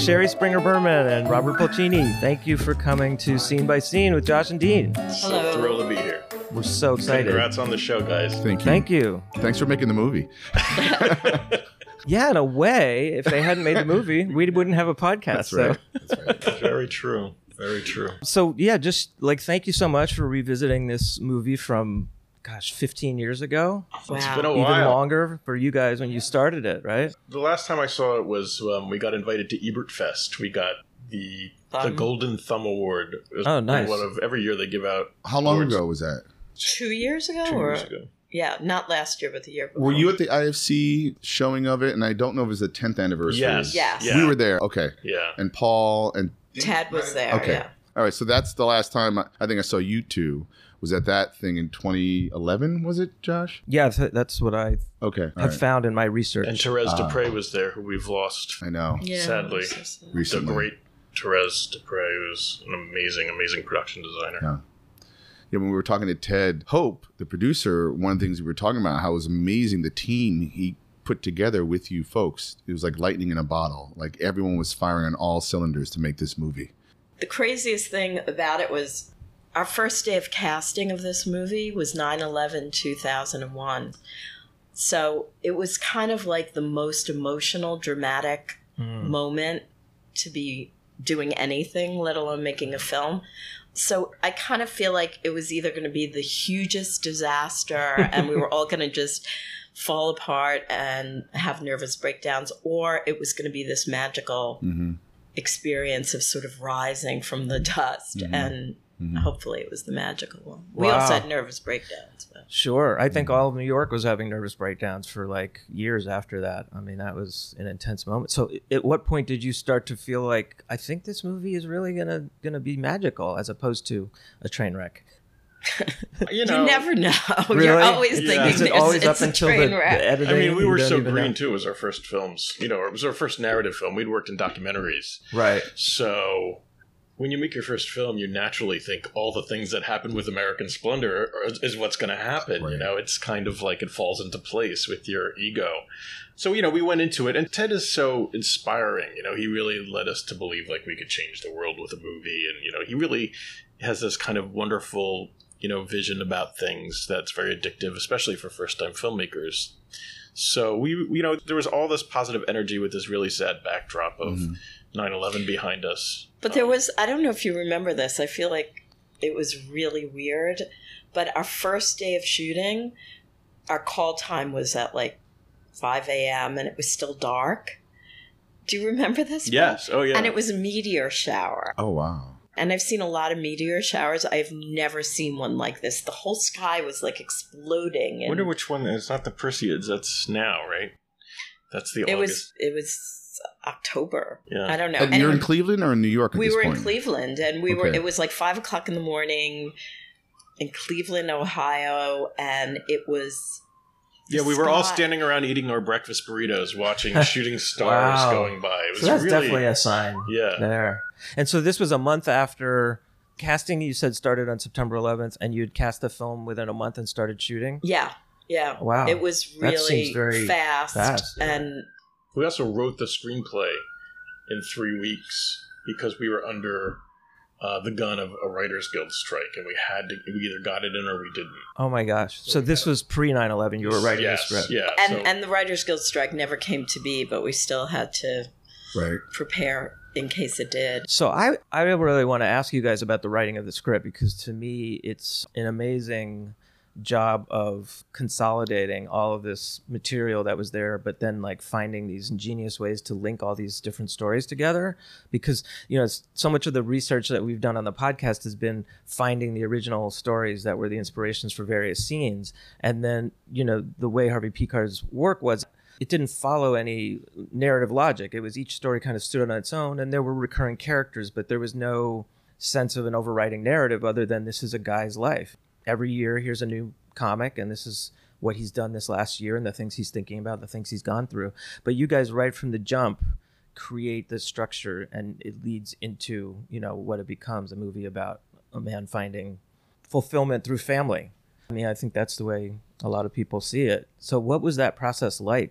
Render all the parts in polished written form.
Sherry Springer Berman and Robert Pulcini. Thank you for coming to Scene by Scene with Josh and Dean. Hello. So thrilled to be here. We're so excited. Congrats on the show, guys. Thank you. Thank you. Thanks for making the movie. Yeah, in a way, if they hadn't made the movie, we wouldn't have a podcast. That's right. That's right. Very true. Very true. So yeah, just like thank you so much for revisiting this movie from 15 years ago. Wow. It's been a Even while. longer for you guys when you started it, right? The last time I saw it was we got invited to Ebert Fest. We got the Thumb? Golden Thumb Award. It was Oh, nice. One of every year they give out. How long awards. ago was that? 2 years ago? 2 or years ago. Yeah, not last year, but the year before. Were you at the IFC showing of it? And I don't know if it was the 10th anniversary. Yes. Yes. Yeah. We were there. Okay. Yeah. And Paul and... Tad was there, Okay. yeah. All right. So that's the last time I think I saw you two. Was at that thing in 2011, was it, Josh? Yeah, that's what I Okay. all have right. found in my research. And Therese Dupre was there, who we've lost. I know. Yeah, Sadly. so sad. Recently. The great Therese Dupre was an amazing, amazing production designer. Yeah. Yeah, when we were talking to Ted Hope, the producer, one of the things we were talking about, how it was amazing the team he put together with you folks. It was like lightning in a bottle. Like everyone was firing on all cylinders to make this movie. The craziest thing about it was our first day of casting of this movie was 9/11/2001. So it was kind of like the most emotional, dramatic moment to be doing anything, let alone making a film. So I kind of feel like it was either going to be the hugest disaster and we were all going to just fall apart and have nervous breakdowns, or it was going to be this magical experience of sort of rising from the dust. And hopefully it was the magical one. We Wow. also had nervous breakdowns. But Sure. I think all of New York was having nervous breakdowns for like years after that. I mean, that was an intense moment. So at what point did you start to feel like, I think this movie is really gonna be magical as opposed to a train wreck? You know, you never know. Really? You're always Yeah. thinking Is it always up a until train the wreck. editing? I mean, we You were don't so even green know? too. It was our first films. You know, it was our first narrative film. We'd worked in documentaries. Right. So when you make your first film, you naturally think all the things that happen with American Splendor is what's going to happen. Right. You know, it's kind of like it falls into place with your ego. So, you know, we went into it, and Ted is so inspiring. You know, he really led us to believe like we could change the world with a movie. And, you know, he really has this kind of wonderful, you know, vision about things that's very addictive, especially for first-time filmmakers. So we, you know, there was all this positive energy with this really sad backdrop of 9/11 behind us. But there was, I don't know if you remember this, I feel like it was really weird, but our first day of shooting, our call time was at like 5 a.m. and it was still dark. Do you remember this? Paul? Yes. Oh, yeah. And it was a meteor shower. Oh, wow. And I've seen a lot of meteor showers. I've never seen one like this. The whole sky was like exploding. I And wonder which one. It's not the Perseids. That's now, right? That's the August. it was October. Yeah. I don't know. And you're in Anyway, Cleveland or in New York at we this were point? in Cleveland, and we were. Okay. It was like 5 o'clock in the morning in Cleveland, Ohio, and it was. Yeah, we were all sky- standing around eating our breakfast burritos, watching shooting stars Wow. going by. It was So that's really, definitely a sign. Yeah. There. And so this was a month after casting. You said started on September 11th, and you'd cast the film within a month and started shooting. Yeah, yeah. Wow. It was That seems really very fast, fast. and We also wrote the screenplay in 3 weeks because we were under the gun of a Writers Guild strike, and we either got it in or we didn't. Oh my gosh! So this was pre 9/11. You were writing Yes, the script. Yeah. and the Writers Guild strike never came to be, but we still had to Right. prepare in case it did. So I really want to ask you guys about the writing of the script, because to me it's an amazing job of consolidating all of this material that was there, but then like finding these ingenious ways to link all these different stories together. Because, you know, so much of the research that we've done on the podcast has been finding the original stories that were the inspirations for various scenes. And then, you know, the way Harvey Picar's work was, it didn't follow any narrative logic. It was each story kind of stood on its own, and there were recurring characters, but there was no sense of an overriding narrative other than this is a guy's life. Every year, here's a new comic, and this is what he's done this last year and the things he's thinking about, the things he's gone through. But you guys, right from the jump, create the structure, and it leads into, you know, what it becomes, a movie about a man finding fulfillment through family. I mean, I think that's the way a lot of people see it. So what was that process like,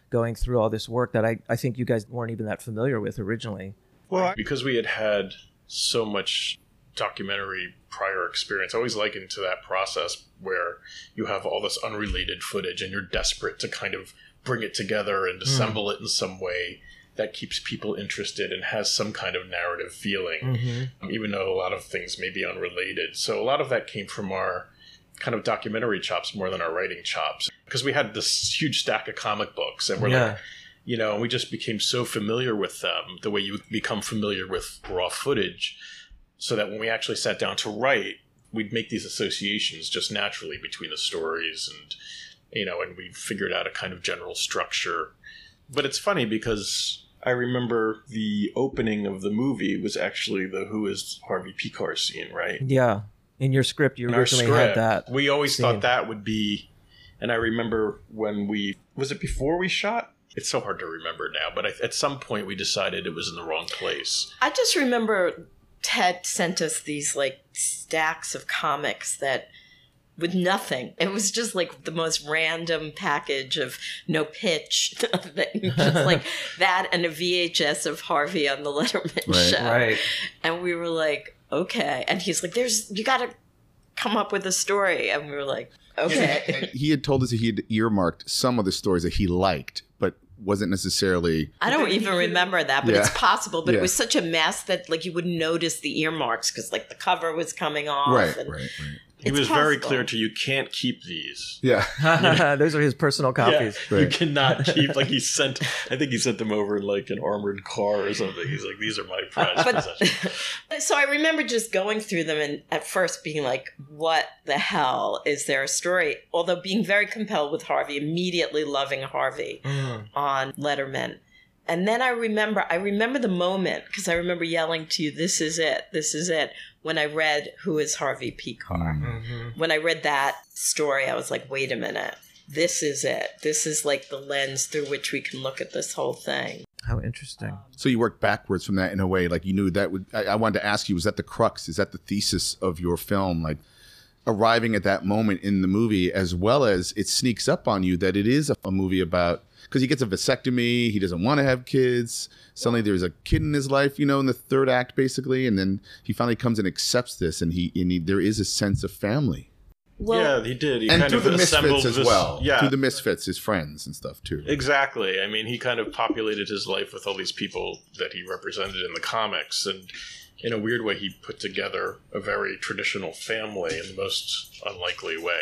going through all this work that I think you guys weren't even that familiar with originally. Well, because we had so much documentary prior experience, I always liken to that process where you have all this unrelated footage and you're desperate to kind of bring it together and assemble it in some way that keeps people interested and has some kind of narrative feeling, even though a lot of things may be unrelated. So a lot of that came from our kind of documentary chops more than our writing chops, because we had this huge stack of comic books and we're like, you know, we just became so familiar with them the way you become familiar with raw footage, so that when we actually sat down to write, we'd make these associations just naturally between the stories, and you know, and we figured out a kind of general structure. But it's funny because I remember the opening of the movie was actually the "Who is Harvey Pekar" scene, right? Yeah. In your script, you originally had that. We always thought that would be, and I remember when was it before we shot? It's so hard to remember now, but at some point we decided it was in the wrong place. I just remember Ted sent us these like stacks of comics that with nothing. It was just like the most random package of no pitch, just like that and a VHS of Harvey on the Letterman show. Right. And we were like, okay. And he's like, you got to come up with a story. And we were like, okay. He had told us that he had earmarked some of the stories that he liked, but wasn't necessarily... I don't even remember that, but it's possible. But Yeah. it was such a mess that like you wouldn't notice the earmarks because like the cover was coming off. Right, and right. He was very clear to you can't keep these. Yeah. Those are his personal copies. Yeah, you cannot keep, like I think he sent them over in like an armored car or something. He's like, these are my prized possessions. So I remember just going through them and at first being like, what the hell is there a story? Although being very compelled with Harvey, immediately loving Harvey on Letterman. And then I remember the moment, because I remember yelling to you, this is it, when I read Who is Harvey Pekar. When I read that story, I was like, wait a minute, this is it. This is like the lens through which we can look at this whole thing. How interesting. So you worked backwards from that in a way, like you knew that would... I wanted to ask you, was that the crux? Is that the thesis of your film? Like arriving at that moment in the movie, as well as it sneaks up on you that it is a movie about... Because he gets a vasectomy, he doesn't want to have kids. Suddenly there's a kid in his life, in the third act, basically. And then he finally comes and accepts this, and there is a sense of family. Well, yeah, he did. He and kind through of the misfits as this, well. Yeah. Through the misfits, his friends and stuff, too. Exactly. I mean, he kind of populated his life with all these people that he represented in the comics. And in a weird way, he put together a very traditional family in the most unlikely way,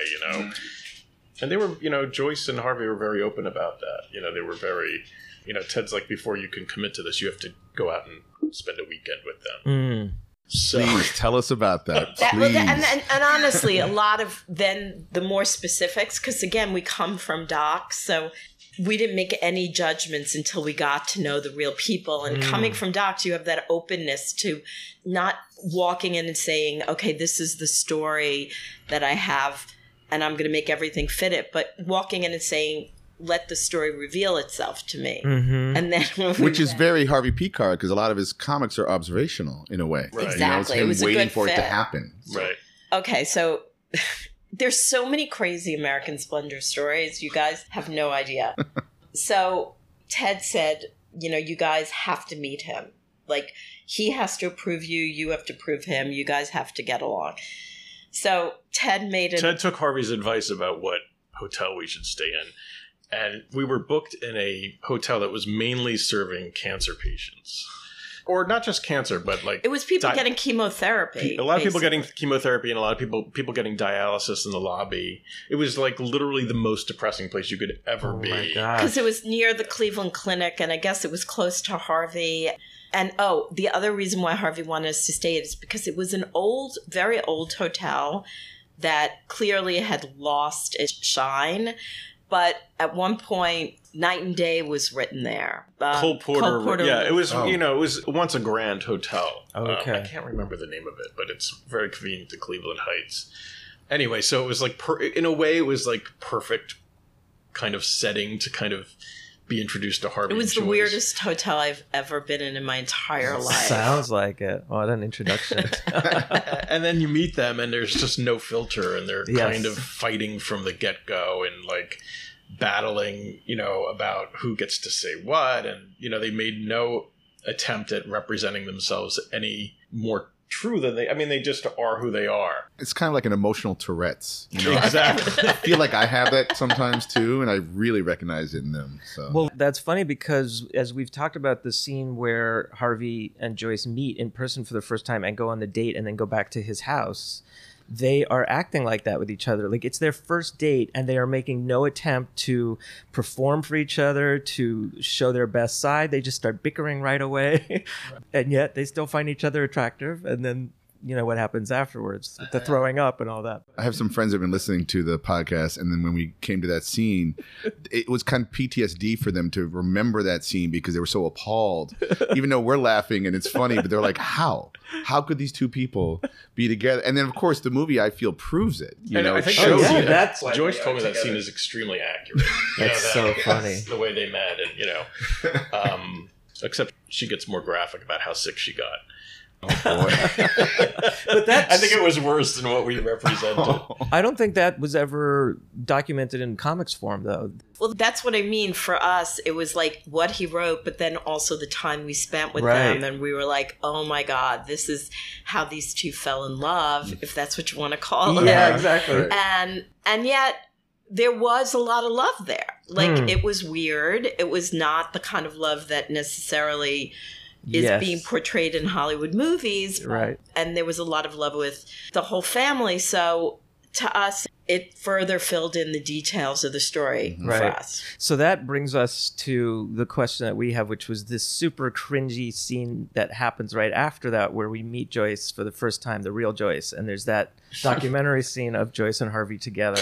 And they were, Joyce and Harvey were very open about that. They were very, Ted's like, before you can commit to this, you have to go out and spend a weekend with them. So please tell us about that. And honestly, a lot of then the more specifics, because again, we come from docs, so we didn't make any judgments until we got to know the real people. And coming from docs, you have that openness to not walking in and saying, okay, this is the story that I have, and I'm going to make everything fit it, but walking in and saying, let the story reveal itself to me. And then which is very Harvey Pekar, because a lot of his comics are observational in a way. Right. Exactly. It's him it was a waiting good for fit. it to happen. Right. Okay, so there's so many crazy American Splendor stories. You guys have no idea. So Ted said, you guys have to meet him. Like, he has to approve you. You have to approve him. You guys have to get along. So Ted took Harvey's advice about what hotel we should stay in. And we were booked in a hotel that was mainly serving cancer patients. Or not just cancer, but like... It was people getting chemotherapy. A lot of people getting chemotherapy and a lot of people getting dialysis in the lobby. It was like literally the most depressing place you could ever be. My God. Because it was near the Cleveland Clinic, and I guess it was close to Harvey. And the other reason why Harvey wanted us to stay is because it was an old, very old hotel that clearly had lost its shine. But at one point, Night and Day was written there. Cole Porter. Yeah, it was. It was once a Grand Hotel. Okay, I can't remember the name of it, but it's very convenient to Cleveland Heights. Anyway, so it was like, in a way, it was like perfect kind of setting to kind of be introduced to Harvey. It was the weirdest hotel I've ever been in my entire life. Sounds like it. What an introduction. And then you meet them and there's just no filter and they're kind of fighting from the get-go and like battling, about who gets to say what. And, they made no attempt at representing themselves any more true than they just are who they are. It's kind of like an emotional Tourette's. Exactly. I feel like I have that sometimes too, and I really recognize it in them. So. Well, that's funny because as we've talked about the scene where Harvey and Joyce meet in person for the first time and go on the date and then go back to his house, they are acting like that with each other. Like it's their first date and they are making no attempt to perform for each other, to show their best side. They just start bickering right away. And yet they still find each other attractive. And then, what happens afterwards, the throwing up and all that. I have some friends that have been listening to the podcast, and then when we came to that scene, it was kind of PTSD for them to remember that scene because they were so appalled. Even though we're laughing and it's funny, but they're like, how? How could these two people be together? And then, of course, the movie, I feel, proves it. I think shows yeah, you. that's Joyce told me that scene is extremely accurate. That's so funny. The way they met, and except she gets more graphic about how sick she got. Oh, boy. But I think it was worse than what we represented. I don't think that was ever documented in comics form, though. Well, that's what I mean. For us, it was like what he wrote, but then also the time we spent with Right. them. And we were like, oh my God, this is how these two fell in love, if that's what you want to call it. Yeah, exactly. Right. And yet there was a lot of love there. Like it was weird. It was not the kind of love that necessarily is Yes. being portrayed in Hollywood movies. Right. And there was a lot of love with the whole family. So to us, it further filled in the details of the story for Right. us. So that brings us to the question that we have, which was this super cringy scene that happens right after that, where we meet Joyce for the first time, the real Joyce. And there's that documentary scene of Joyce and Harvey together.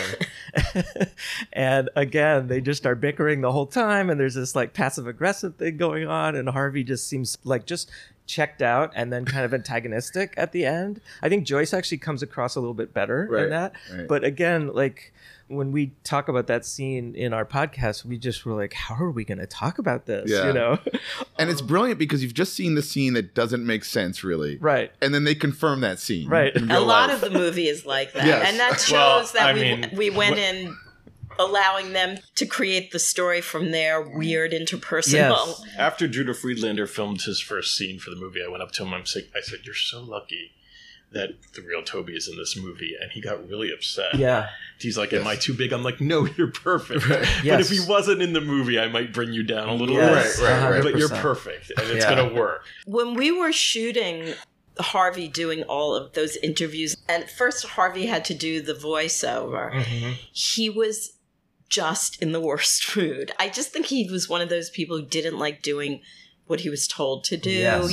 And again, they just are bickering the whole time. And there's this like passive aggressive thing going on. And Harvey just seems like just checked out and then kind of antagonistic at the end. I think Joyce actually comes across a little bit better in that. Right. But again, like when we talk about that scene in our podcast, we just were like, how are we going to talk about this? Yeah. And it's brilliant because you've just seen the scene that doesn't make sense, really. Right. And then they confirm that scene. Right. in A real lot life. of the movie is like that. Yes. And that shows that we went in allowing them to create the story from their weird interpersonal. Yes. After Judah Friedlander filmed his first scene for the movie, I went up to him. I said, "You're so lucky that the real Toby is in this movie," and he got really upset. Yeah. He's like, "Am I too big?" I'm like, "No, you're perfect." Right. But Yes. if he wasn't in the movie, I might bring you down a little Yes. bit. Right. But you're 100%. perfect, and it's Yeah. gonna work. When we were shooting Harvey doing all of those interviews, and first Harvey had to do the voiceover, he was just in the worst mood. I just think he was one of those people who didn't like doing what he was told to do. Yes.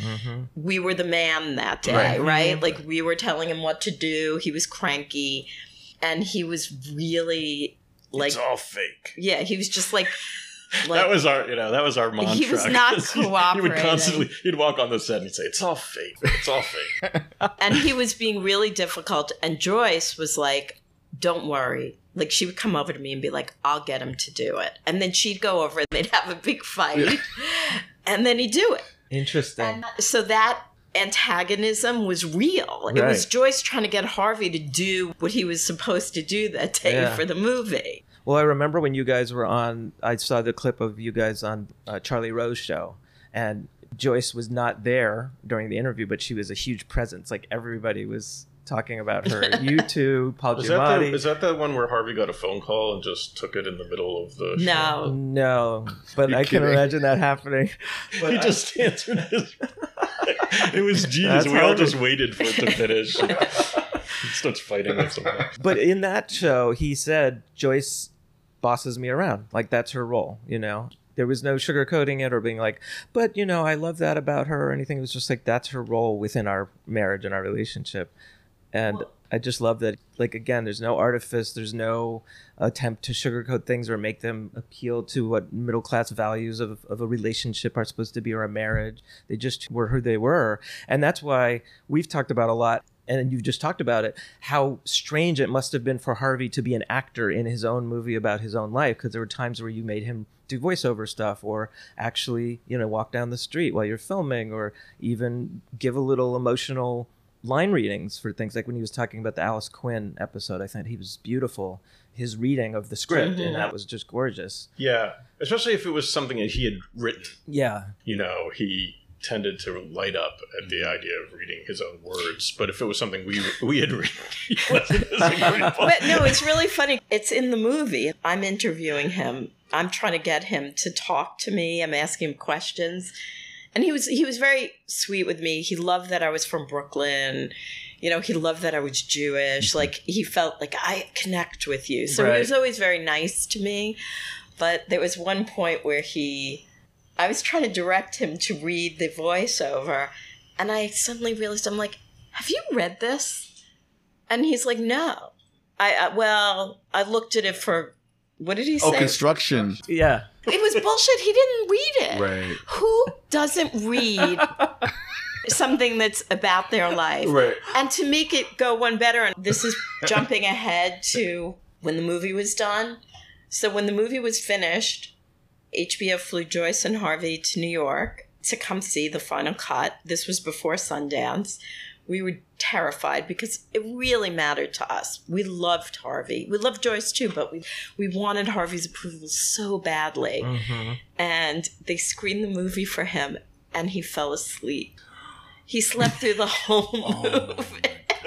We were the man that day, right? Like we were telling him what to do. He was cranky, and he was really like, It's all fake. yeah, he was just like That was our mantra. He was not 'Cause He would cooperating. constantly, he'd walk on the set and he'd say, "It's all fake. It's all fake." and he was being really difficult. And Joyce was like, don't worry. Like she would come over to me and be like, I'll get him to do it. And then she'd go over and they'd have a big fight. And then he'd do it. Interesting. And so that antagonism was real. It was Right. Joyce trying to get Harvey to do what he was supposed to do that day Yeah. for the movie. Well, I remember when you guys were on, I saw the clip of you guys on Charlie Rose's show, and Joyce was not there during the interview, but she was a huge presence. Like everybody was talking about her. You two, Paul Giamatti. Is that the one where Harvey got a phone call and just took it in the middle of the show? No. No, but You're I can kidding. imagine that happening. He just answered his. It was genius. That's We all Harvey. just waited for it to finish. He starts fighting with someone. But in that show, he said Joyce bosses me around. Like that's her role, There was no sugarcoating it or being like, but I love that about her or anything. It was just like that's her role within our marriage and our relationship. And I just love that. Like again, there's no artifice. There's no attempt to sugarcoat things or make them appeal to what middle class values of a relationship are supposed to be or a marriage. They just were who they were, and that's why we've talked about a lot. And you've just talked about it, how strange it must have been for Harvey to be an actor in his own movie about his own life, because there were times where you made him do voiceover stuff or actually, walk down the street while you're filming or even give a little emotional line readings for things, like when he was talking about the Alice Quinn episode. I thought he was beautiful. His reading of the script, and that was just gorgeous. Yeah, especially if it was something that he had written. Yeah. You know, he tended to light up at the idea of reading his own words. But if it was something we had written, he wasn't as agreeable. But no, it's really funny. It's in the movie. I'm interviewing him. I'm trying to get him to talk to me. I'm asking him questions. And he was very sweet with me. He loved that I was from Brooklyn. You know, he loved that I was Jewish. Like, he felt like, I connect with you. So he was always very nice to me. But there was one point where I was trying to direct him to read the voiceover. And I suddenly realized, I'm like, have you read this? And he's like, no. I looked at it for, what did he say? Oh, construction. Yeah. It was bullshit. He didn't read it. Right. Who doesn't read something that's about their life? Right. And to make it go one better, and this is jumping ahead to when the movie was done. So when the movie was finished, HBO flew Joyce and Harvey to New York to come see the final cut. This was before Sundance. We were terrified because it really mattered to us. We loved Harvey. We loved Joyce too, but we wanted Harvey's approval so badly. Mm-hmm. And they screened the movie for him, and he fell asleep. He slept through the whole movie.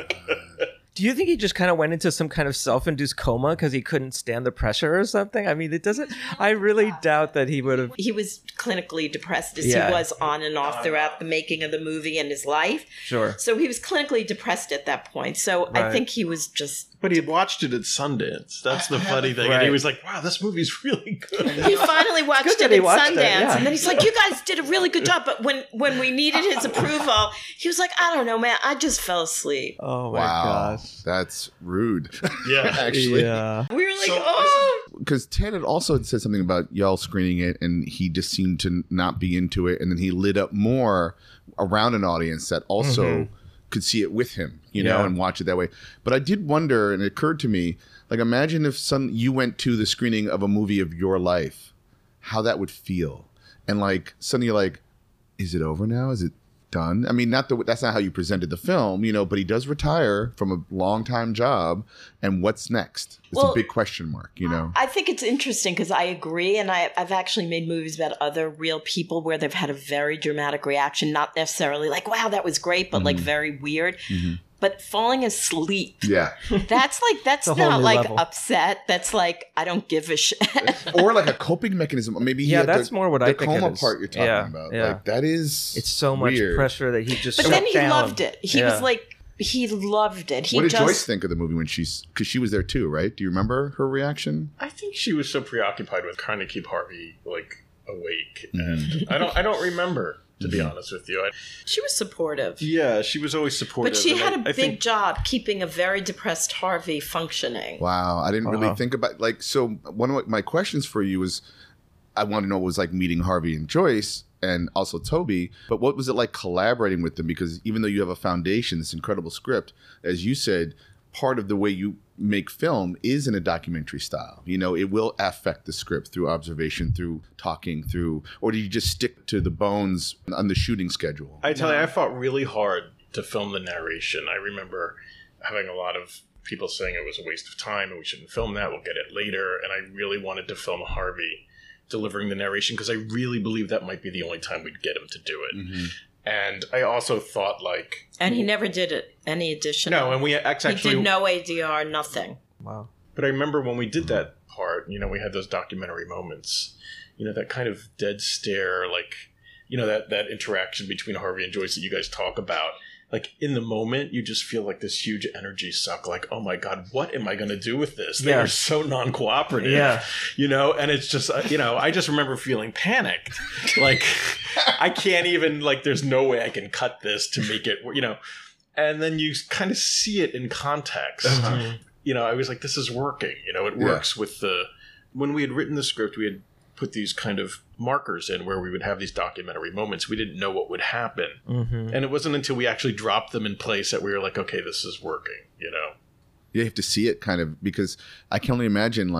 Do you think he just kind of went into some kind of self-induced coma because he couldn't stand the pressure or something? I mean, it doesn't... I really doubt that he would have... He was clinically depressed as he was on and off throughout the making of the movie and his life. Sure. So he was clinically depressed at that point. So I think he was just... But he had watched it at Sundance. That's the funny thing. Right. And he was like, wow, this movie's really good. He finally watched it at Sundance. And then he's like, you guys did a really good job. But when we needed his approval, he was like, I don't know, man. I just fell asleep. Oh, my gosh. That's rude. Yeah. Actually. Yeah. We were like, Because Ted had also said something about y'all screening it, and he just seemed to not be into it. And then he lit up more around an audience that also could see it with him, you know, and watch it that way. But I did wonder, and it occurred to me, like, imagine if you went to the screening of a movie of your life, how that would feel. And like, suddenly you're like, is it over now? Is it done? I mean, that's not how you presented the film, you know, but he does retire from a long time job. And what's next? It's a big question mark, you know? I think it's interesting because I agree. And I've actually made movies about other real people where they've had a very dramatic reaction, not necessarily like, wow, that was great, but like very weird. But falling asleep. Yeah. That's a whole not new like level. Upset. That's like, I don't give a shit. Or like a coping mechanism. Maybe that's more what I think the coma it is. part you're talking about. Yeah. Like, that is It's so much weird. pressure that he just But shut then he down. loved it. He was like, he loved it. What did Joyce think of the movie when because she was there too, right? Do you remember her reaction? I think she was so preoccupied with trying to keep Harvey, like, awake. And I don't remember, to be honest with you. She was supportive. Yeah, she was always supportive. But she had a I big think job keeping a very depressed Harvey functioning. Wow, I didn't really think about so one of my questions for you was, I want to know what it was like meeting Harvey and Joyce and also Toby, but what was it like collaborating with them? Because even though you have a foundation, this incredible script, as you said, part of the way you make film is in a documentary style. You know, it will affect the script through observation, through talking, or do you just stick to the bones on the shooting schedule? I tell you, I fought really hard to film the narration. I remember having a lot of people saying it was a waste of time and we shouldn't film that, we'll get it later. And I really wanted to film Harvey delivering the narration because I really believe that might be the only time we'd get him to do it. And I also thought, like... And he never did it, any additional. No, and we actually... He did no ADR, nothing. Wow. But I remember when we did that part, you know, we had those documentary moments, you know, that kind of dead stare, like, you know, that interaction between Harvey and Joyce that you guys talk about. Like, in the moment, you just feel like this huge energy suck. Like, oh my God, what am I going to do with this? They were so non-cooperative. Yeah. You know, and it's just, you know, I just remember feeling panicked. Like, I can't even, like, there's no way I can cut this to make it, you know. And then you kind of see it in context. You know, I was like, this is working. You know, it works with when we had written the script, we had put these kind of markers in where we would have these documentary moments. We didn't know what would happen. And it wasn't until we actually dropped them in place that we were like, okay, this is working, you know? You have to see it kind of, because I can only imagine, like,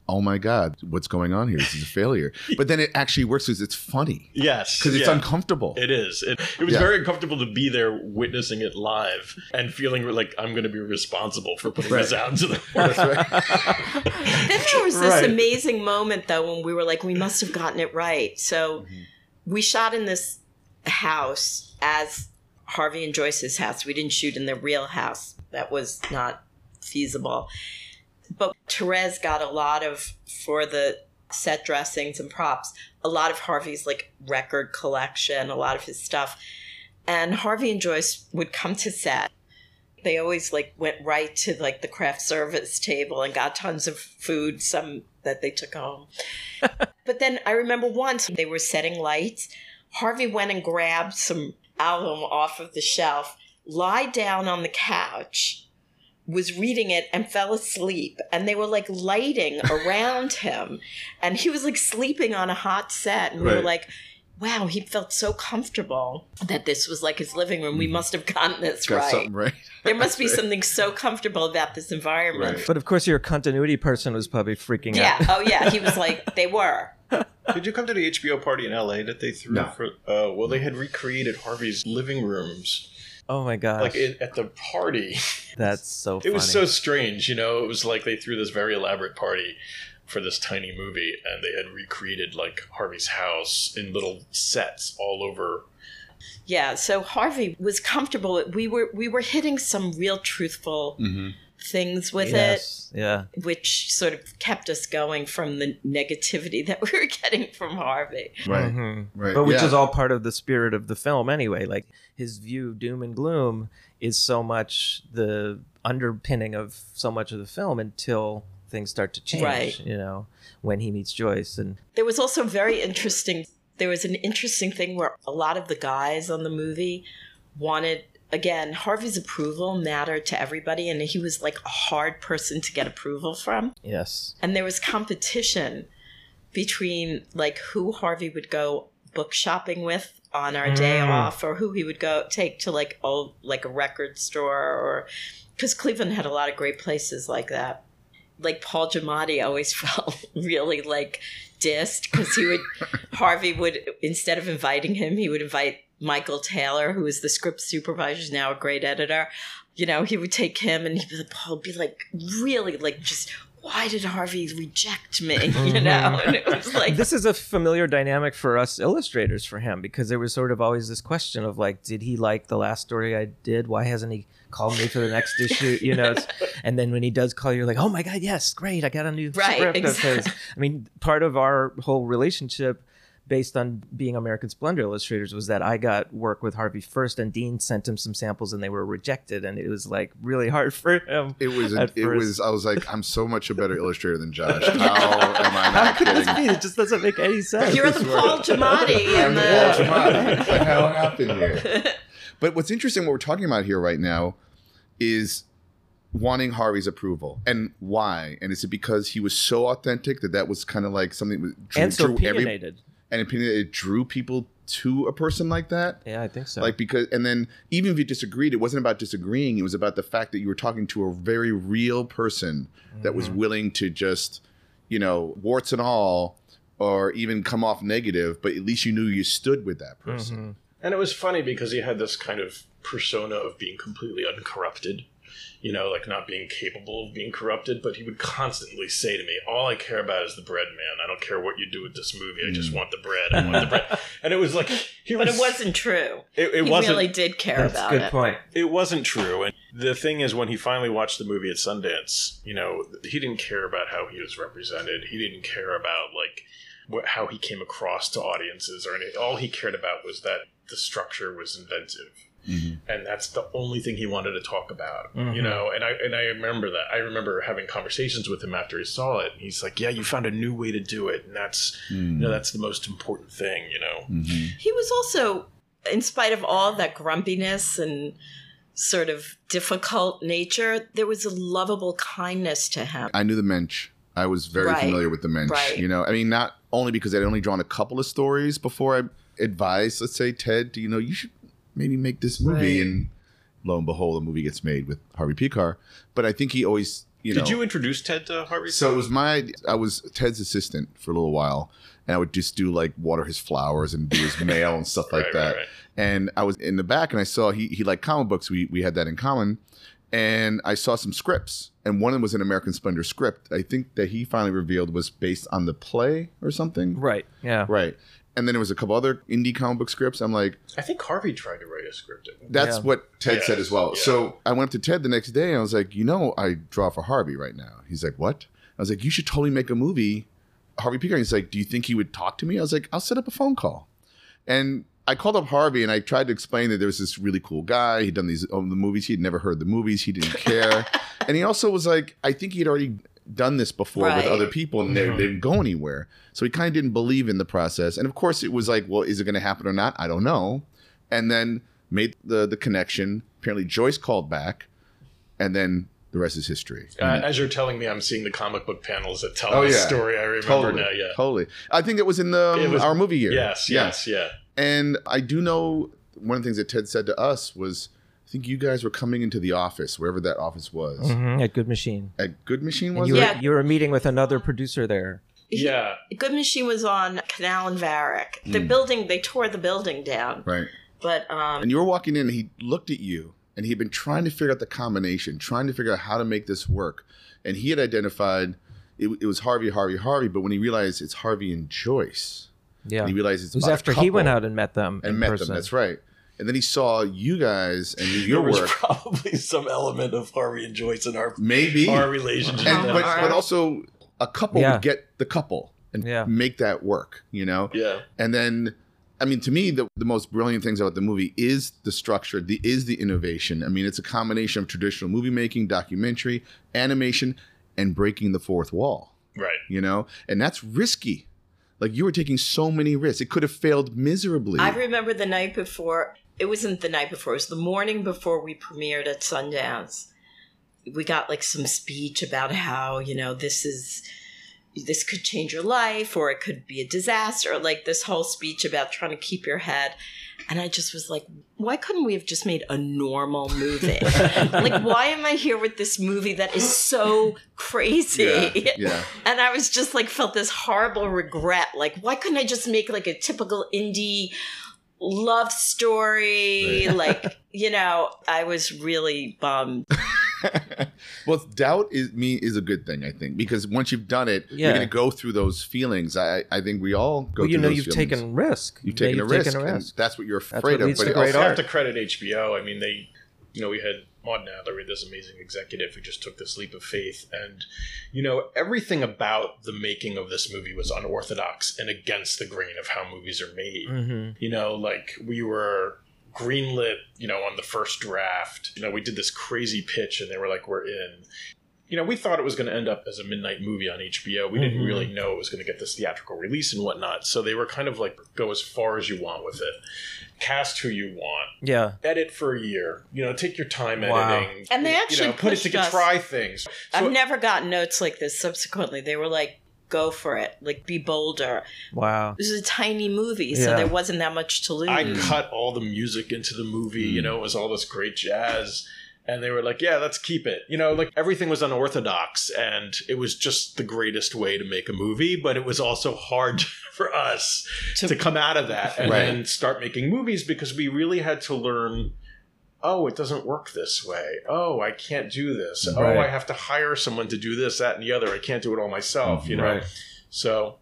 oh my God, what's going on here? This is a failure. But then it actually works because it's funny. Yes. Because it's uncomfortable. It is. It was very uncomfortable to be there witnessing it live and feeling like I'm going to be responsible for putting this out into the world. Then there was this amazing moment, though, when we were like, we must have gotten it right. So we shot in this house as Harvey and Joyce's house. We didn't shoot in their real house. That was not feasible. But Therese got a lot of, for the set dressings and props, a lot of Harvey's like record collection, a lot of his stuff. And Harvey and Joyce would come to set. They always like went right to like the craft service table and got tons of food, some that they took home. But then I remember once they were setting lights. Harvey went and grabbed some album off of the shelf, lied down on the couch, was reading it and fell asleep, and they were like lighting around him, and he was like sleeping on a hot set, and we were like, wow, he felt so comfortable that this was like his living room. We must have gotten this right. There must be something so comfortable about this environment. But of course your continuity person was probably freaking out. Oh yeah, he was like, they were. Did you come to the HBO party in LA that they threw? No. Well, they had recreated Harvey's living rooms. Oh my gosh. Like at the party. That's so funny. It was so strange, It was like they threw this very elaborate party for this tiny movie, and they had recreated like Harvey's house in little sets all over. Yeah, so Harvey was comfortable. We were hitting some real truthful things with it. Yeah. Which sort of kept us going from the negativity that we were getting from Harvey. Right. But which is all part of the spirit of the film anyway. Like his view of doom and gloom is so much the underpinning of so much of the film until things start to change, when he meets Joyce. And there was also there was an interesting thing where a lot of the guys on the movie wanted, again, Harvey's approval mattered to everybody, and he was like a hard person to get approval from. Yes. And there was competition between like who Harvey would go book shopping with on our day off, or who he would go take to like a record store, or because Cleveland had a lot of great places like that. Like Paul Giamatti always felt really like dissed because Harvey would, instead of inviting him, he would invite Michael Taylor, who is the script supervisor, is now a great editor. He would take him, and Paul would be like, really, like, just, why did Harvey reject me? And it was like, this is a familiar dynamic for us illustrators for him, because there was sort of always this question of like, did he like the last story I did? Why hasn't he called me for the next issue? And then when he does call, you're like, oh my God, yes, great, I got a new script. Exactly. I mean, part of our whole relationship based on being American Splendor illustrators was that I got work with Harvey first, and Dean sent him some samples and they were rejected, and it was like really hard for him. I was like, I'm so much a better illustrator than Josh. How am I not could getting this be? It just doesn't make any sense. you're the Paul Giamatti. What the hell happened here? But what's interesting, what we're talking about here right now is wanting Harvey's approval. And why? And is it because he was so authentic that was kind of like something that so opinionated. It drew people to a person like that? Yeah, I think so. Like, because, and then even if you disagreed, it wasn't about disagreeing. It was about the fact that you were talking to a very real person that was willing to just, warts and all, or even come off negative, but at least you knew you stood with that person. And it was funny because he had this kind of persona of being completely uncorrupted, like not being capable of being corrupted. But he would constantly say to me, all I care about is the bread, man. I don't care what you do with this movie. I just want the bread. I want the bread. And it was like... But it wasn't true. He really did care about it. That's a good point. It wasn't true. And the thing is, when he finally watched the movie at Sundance, he didn't care about how he was represented. He didn't care about, like, how he came across to audiences or anything. All he cared about was that the structure was inventive. And that's the only thing he wanted to talk about, And I remember that. I remember having conversations with him after he saw it. And he's like, "Yeah, you found a new way to do it, and that's that's the most important thing." He was also, in spite of all that grumpiness and sort of difficult nature, there was a lovable kindness to him. I knew the Mensch. I was very familiar with the Mensch. Right. I mean, not only because I'd only drawn a couple of stories before I advised, let's say, Ted, you should maybe make this movie, and lo and behold, the movie gets made with Harvey Pekar. But I think he always Did you introduce Ted to Harvey? So it was I was Ted's assistant for a little while, and I would just do like water his flowers and do his mail and stuff like that. Right. And I was in the back, and I saw he liked comic books. We had that in common, and I saw some scripts, and one of them was an American Splendor script. I think that he finally revealed was based on the play or something. Right. Yeah. Right. And then there was a couple other indie comic book scripts. I'm like, I think Harvey tried to write a script. That's what Ted said as well. Yeah. So I went up to Ted the next day and I was like, I draw for Harvey right now. He's like, what? I was like, you should totally make a movie. Harvey Pickering. He's like, do you think he would talk to me? I was like, I'll set up a phone call. And I called up Harvey and I tried to explain that there was this really cool guy. He'd done the movies. He'd never heard the movies. He didn't care. And he also was like, I think he'd already done this before with other people and they didn't go anywhere. So he kind of didn't believe in the process. And of course it was like, well, is it going to happen or not? I don't know. And then made the connection. Apparently Joyce called back and then the rest is history. As you're telling me, I'm seeing the comic book panels that tell this story. I remember now. Yeah, totally. I think it was in our movie year. Yes. And I do know one of the things that Ted said to us was, I think you guys were coming into the office, wherever that office was. At Good Machine. At Good Machine, was it? You were meeting with another producer there. Yeah. Good Machine was on Canal and Varick. The building, they tore the building down. Right. But and you were walking in and he looked at you and he'd been trying to figure out the combination, trying to figure out how to make this work. And he had identified it was Harvey, but when he realized it's Harvey and Joyce, and he realized it was after he went out and met them in person. That's right. And then he saw you guys and your work. There was probably some element of Harvey and Joyce in our relationship. But also a couple would get the couple and make that work, Yeah. And then, I mean, to me, the most brilliant things about the movie is the structure, is the innovation. I mean, it's a combination of traditional movie making, documentary, animation, and breaking the fourth wall. Right. And that's risky. Like, you were taking so many risks. It could have failed miserably. I remember the night before. It wasn't the night before. It was the morning before we premiered at Sundance. We got like some speech about how, this could change your life or it could be a disaster. Like this whole speech about trying to keep your head. And I just was like, why couldn't we have just made a normal movie? Like, why am I here with this movie that is so crazy? Yeah. And I was just like, felt this horrible regret. Like, why couldn't I just make like a typical indie love story? Right. Like, I was really bummed. Well, doubt is a good thing, I think, because once you've done it, you're going to go through those feelings. I think we all go through those feelings. You've taken risk. You've taken a risk. And that's what you're afraid of. But I have to credit HBO. I mean, they, we had Maud Nadler, this amazing executive who just took this leap of faith. And, everything about the making of this movie was unorthodox and against the grain of how movies are made. Mm-hmm. Like we were greenlit, on the first draft. We did this crazy pitch and they were like, we're in. We thought it was going to end up as a midnight movie on HBO. We didn't really know it was going to get this theatrical release and whatnot. So they were kind of like, go as far as you want with it. Cast who you want. Yeah. Edit for a year. Take your time editing. And they actually put it together, try things. So, I've never gotten notes like this subsequently. They were like, go for it. Like, be bolder. Wow. This is a tiny movie, so there wasn't that much to lose. I cut all the music into the movie. It was all this great jazz. And they were like, yeah, let's keep it. Like everything was unorthodox and it was just the greatest way to make a movie. But it was also hard for us to come out of that and then start making movies because we really had to learn, oh, it doesn't work this way. Oh, I can't do this. Oh, I have to hire someone to do this, that, and the other. I can't do it all myself, Right. So...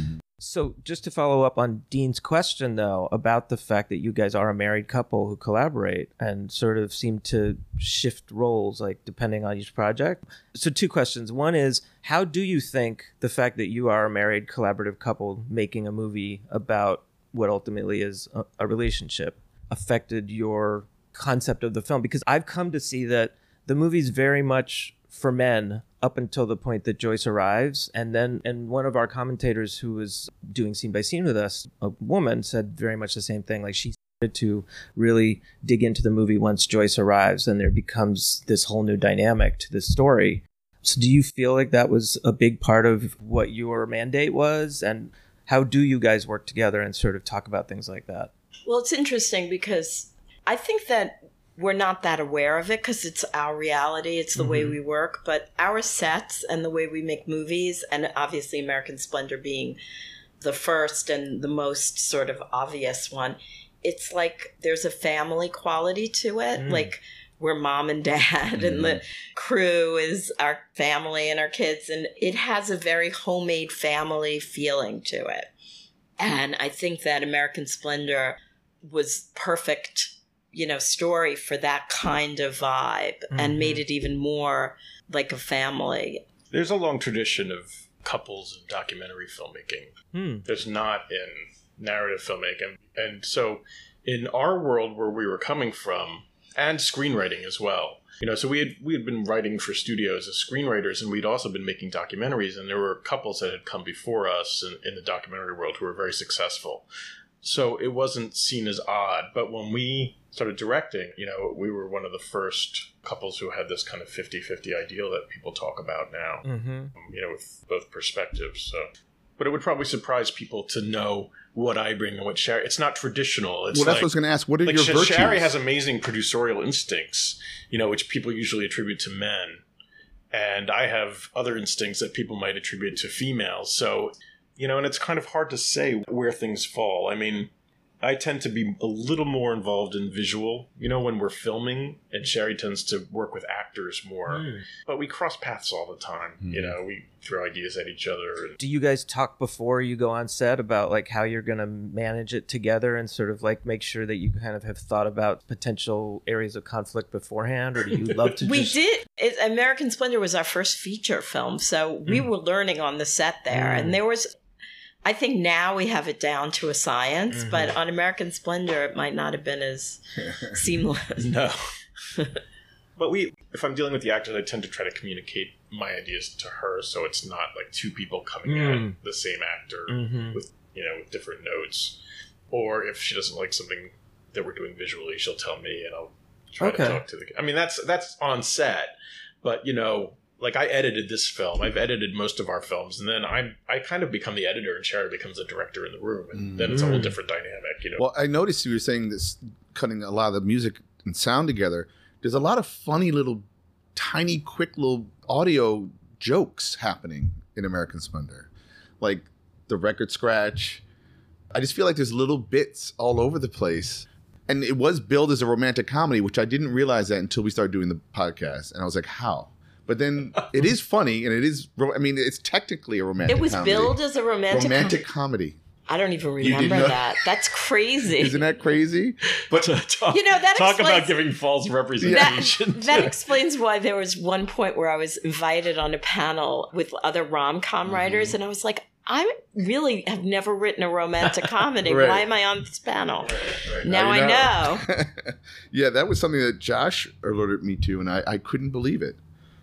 So just to follow up on Dean's question, though, about the fact that you guys are a married couple who collaborate and sort of seem to shift roles, like depending on each project. So 2 questions. One is, how do you think the fact that you are a married collaborative couple making a movie about what ultimately is a relationship affected your concept of the film? Because I've come to see that the movie's very much for men up until the point that Joyce arrives. And one of our commentators who was doing scene by scene with us, a woman, said very much the same thing. Like, she started to really dig into the movie once Joyce arrives and there becomes this whole new dynamic to the story. So do you feel like that was a big part of what your mandate was? And how do you guys work together and sort of talk about things like that? Well, it's interesting because I think that we're not that aware of it because it's our reality. It's the way Mhm. we work. But our sets and the way we make movies, and obviously American Splendor being the first and the most sort of obvious one, it's like there's a family quality to it. Mm. Like we're mom and dad and the crew is our family and our kids. And it has a very homemade family feeling to it. And I think that American Splendor was perfect, story for that kind of vibe and made it even more like a family. There's a long tradition of couples in documentary filmmaking. There's not in narrative filmmaking. And so in our world where we were coming from, and screenwriting as well, so we had been writing for studios as screenwriters, and we'd also been making documentaries, and there were couples that had come before us in the documentary world who were very successful. So it wasn't seen as odd. But when we started directing, we were one of the first couples who had this kind of 50-50 ideal that people talk about now, with both perspectives. So, but it would probably surprise people to know what I bring and what Shari... It's not traditional. It's that's what I was going to ask. What are your virtues? Shari has amazing producerial instincts, which people usually attribute to men. And I have other instincts that people might attribute to females. So... and it's kind of hard to say where things fall. I mean, I tend to be a little more involved in visual, when we're filming, and Shari tends to work with actors more. But we cross paths all the time. We throw ideas at each other. Do you guys talk before you go on set about like how you're going to manage it together and sort of like make sure that you kind of have thought about potential areas of conflict beforehand, or do you love to We did. American Splendor was our first feature film, so we were learning on the set there, and there was... I think now we have it down to a science, but on American Splendor, it might not have been as seamless. No. But if I'm dealing with the actors, I tend to try to communicate my ideas to her, so it's not like two people coming at the same actor with different notes. Or if she doesn't like something that we're doing visually, she'll tell me, and I'll try to talk to the... I mean, that's on set, but like I edited this film. I've edited most of our films, and then I kind of become the editor, and Shari becomes the director in the room, and then it's a whole different dynamic. Well, I noticed you were saying this, cutting a lot of the music and sound together. There's a lot of funny little, tiny, quick little audio jokes happening in American Splendor, like the record scratch. I just feel like there's little bits all over the place. And it was billed as a romantic comedy, which I didn't realize that until we started doing the podcast, and I was like, how? But then it is funny, and it is... I mean, it's technically a romantic comedy. It was billed as a romantic comedy. I don't even remember that. That's crazy. Isn't that crazy? But that talk about giving false representation. That explains why there was one point where I was invited on a panel with other rom-com writers, and I was like, I really have never written a romantic comedy. Right. Why am I on this panel? Right. Now I know. Yeah, that was something that Josh alerted me to, and I couldn't believe it.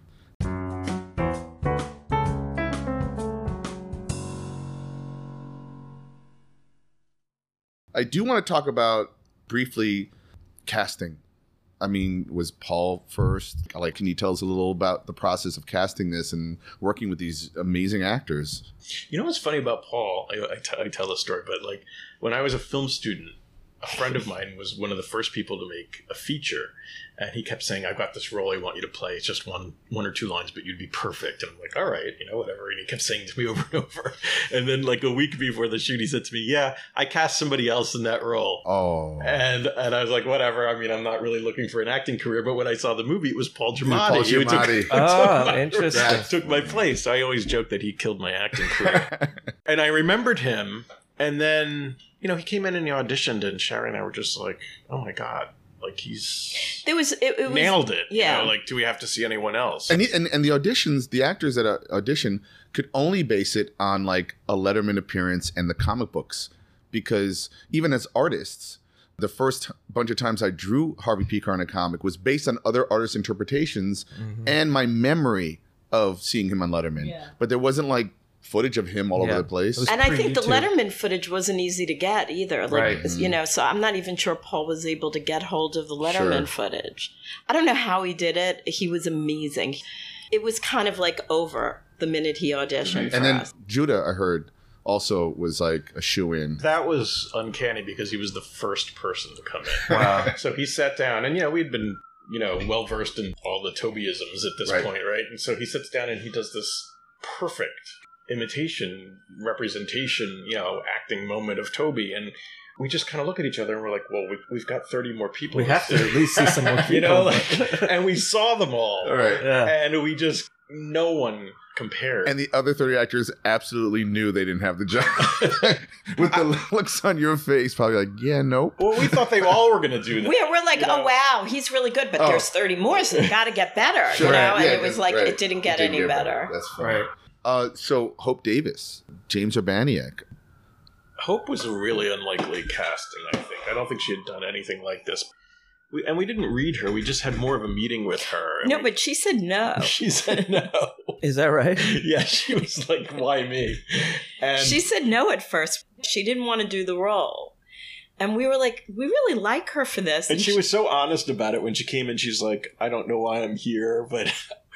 I do want to talk about briefly casting. I mean, was Paul first? Like, can you tell us a little about the process of casting this and working with these amazing actors? You know what's funny about Paul? I tell this story, but like when I was a film student, a friend of mine was one of the first people to make a feature, and he kept saying, "I've got this role I want you to play. It's just one or two lines, but you'd be perfect." And I'm like, "All right, whatever." And he kept saying to me over and over. And then like a week before the shoot, he said to me, "Yeah, I cast somebody else in that role." Oh. And I was like, "Whatever. I mean, I'm not really looking for an acting career." But when I saw the movie, it was Paul Giamatti. Paul Giamatti. Interesting. Took my place. I always joke that he killed my acting career. And I remembered him, and then he came in and he auditioned, and Shari and I were just like, "Oh my god, like he's It nailed it." Yeah. Like, do we have to see anyone else? And the auditions, the actors that audition could only base it on like a Letterman appearance and the comic books, because even as artists, the first bunch of times I drew Harvey Pekar in a comic was based on other artists' interpretations and my memory of seeing him on Letterman. Yeah. But there wasn't like footage of him all over the place. And I think the Letterman footage wasn't easy to get either. Like, Right. So I'm not even sure Paul was able to get hold of the Letterman footage. I don't know how he did it. He was amazing. It was kind of like over the minute he auditioned for And then us. Judah, I heard, also was like a shoo-in. That was uncanny because he was the first person to come in. Wow. So he sat down, and we'd been well versed in all the Tobyisms at this point, right? And so he sits down and he does this perfect imitation, representation, acting moment of Toby, and we just kind of look at each other and we're like, well, we've got 30 more people. We have to at least see some more people. And we saw them all. Right. Yeah. And no one compared. And the other 30 actors absolutely knew they didn't have the job. With the looks on your face, probably like, yeah, nope. Well, we thought they all were going to do that. We're like, oh, wow, he's really good, but there's 30 more, so they got to get better, Sure. And Yeah, it was like, right. it didn't get any better. That's fine. Right. So, Hope Davis, James Urbaniak. Hope was a really unlikely casting, I think. I don't think she had done anything like this. We didn't read her. We just had more of a meeting with her. No, but she said no. She said no. Is that right? Yeah, she was like, why me? And She said no at first. She didn't want to do the role. And we were like, we really like her for this. And she was so honest about it when she came in. She's like, I don't know why I'm here, but...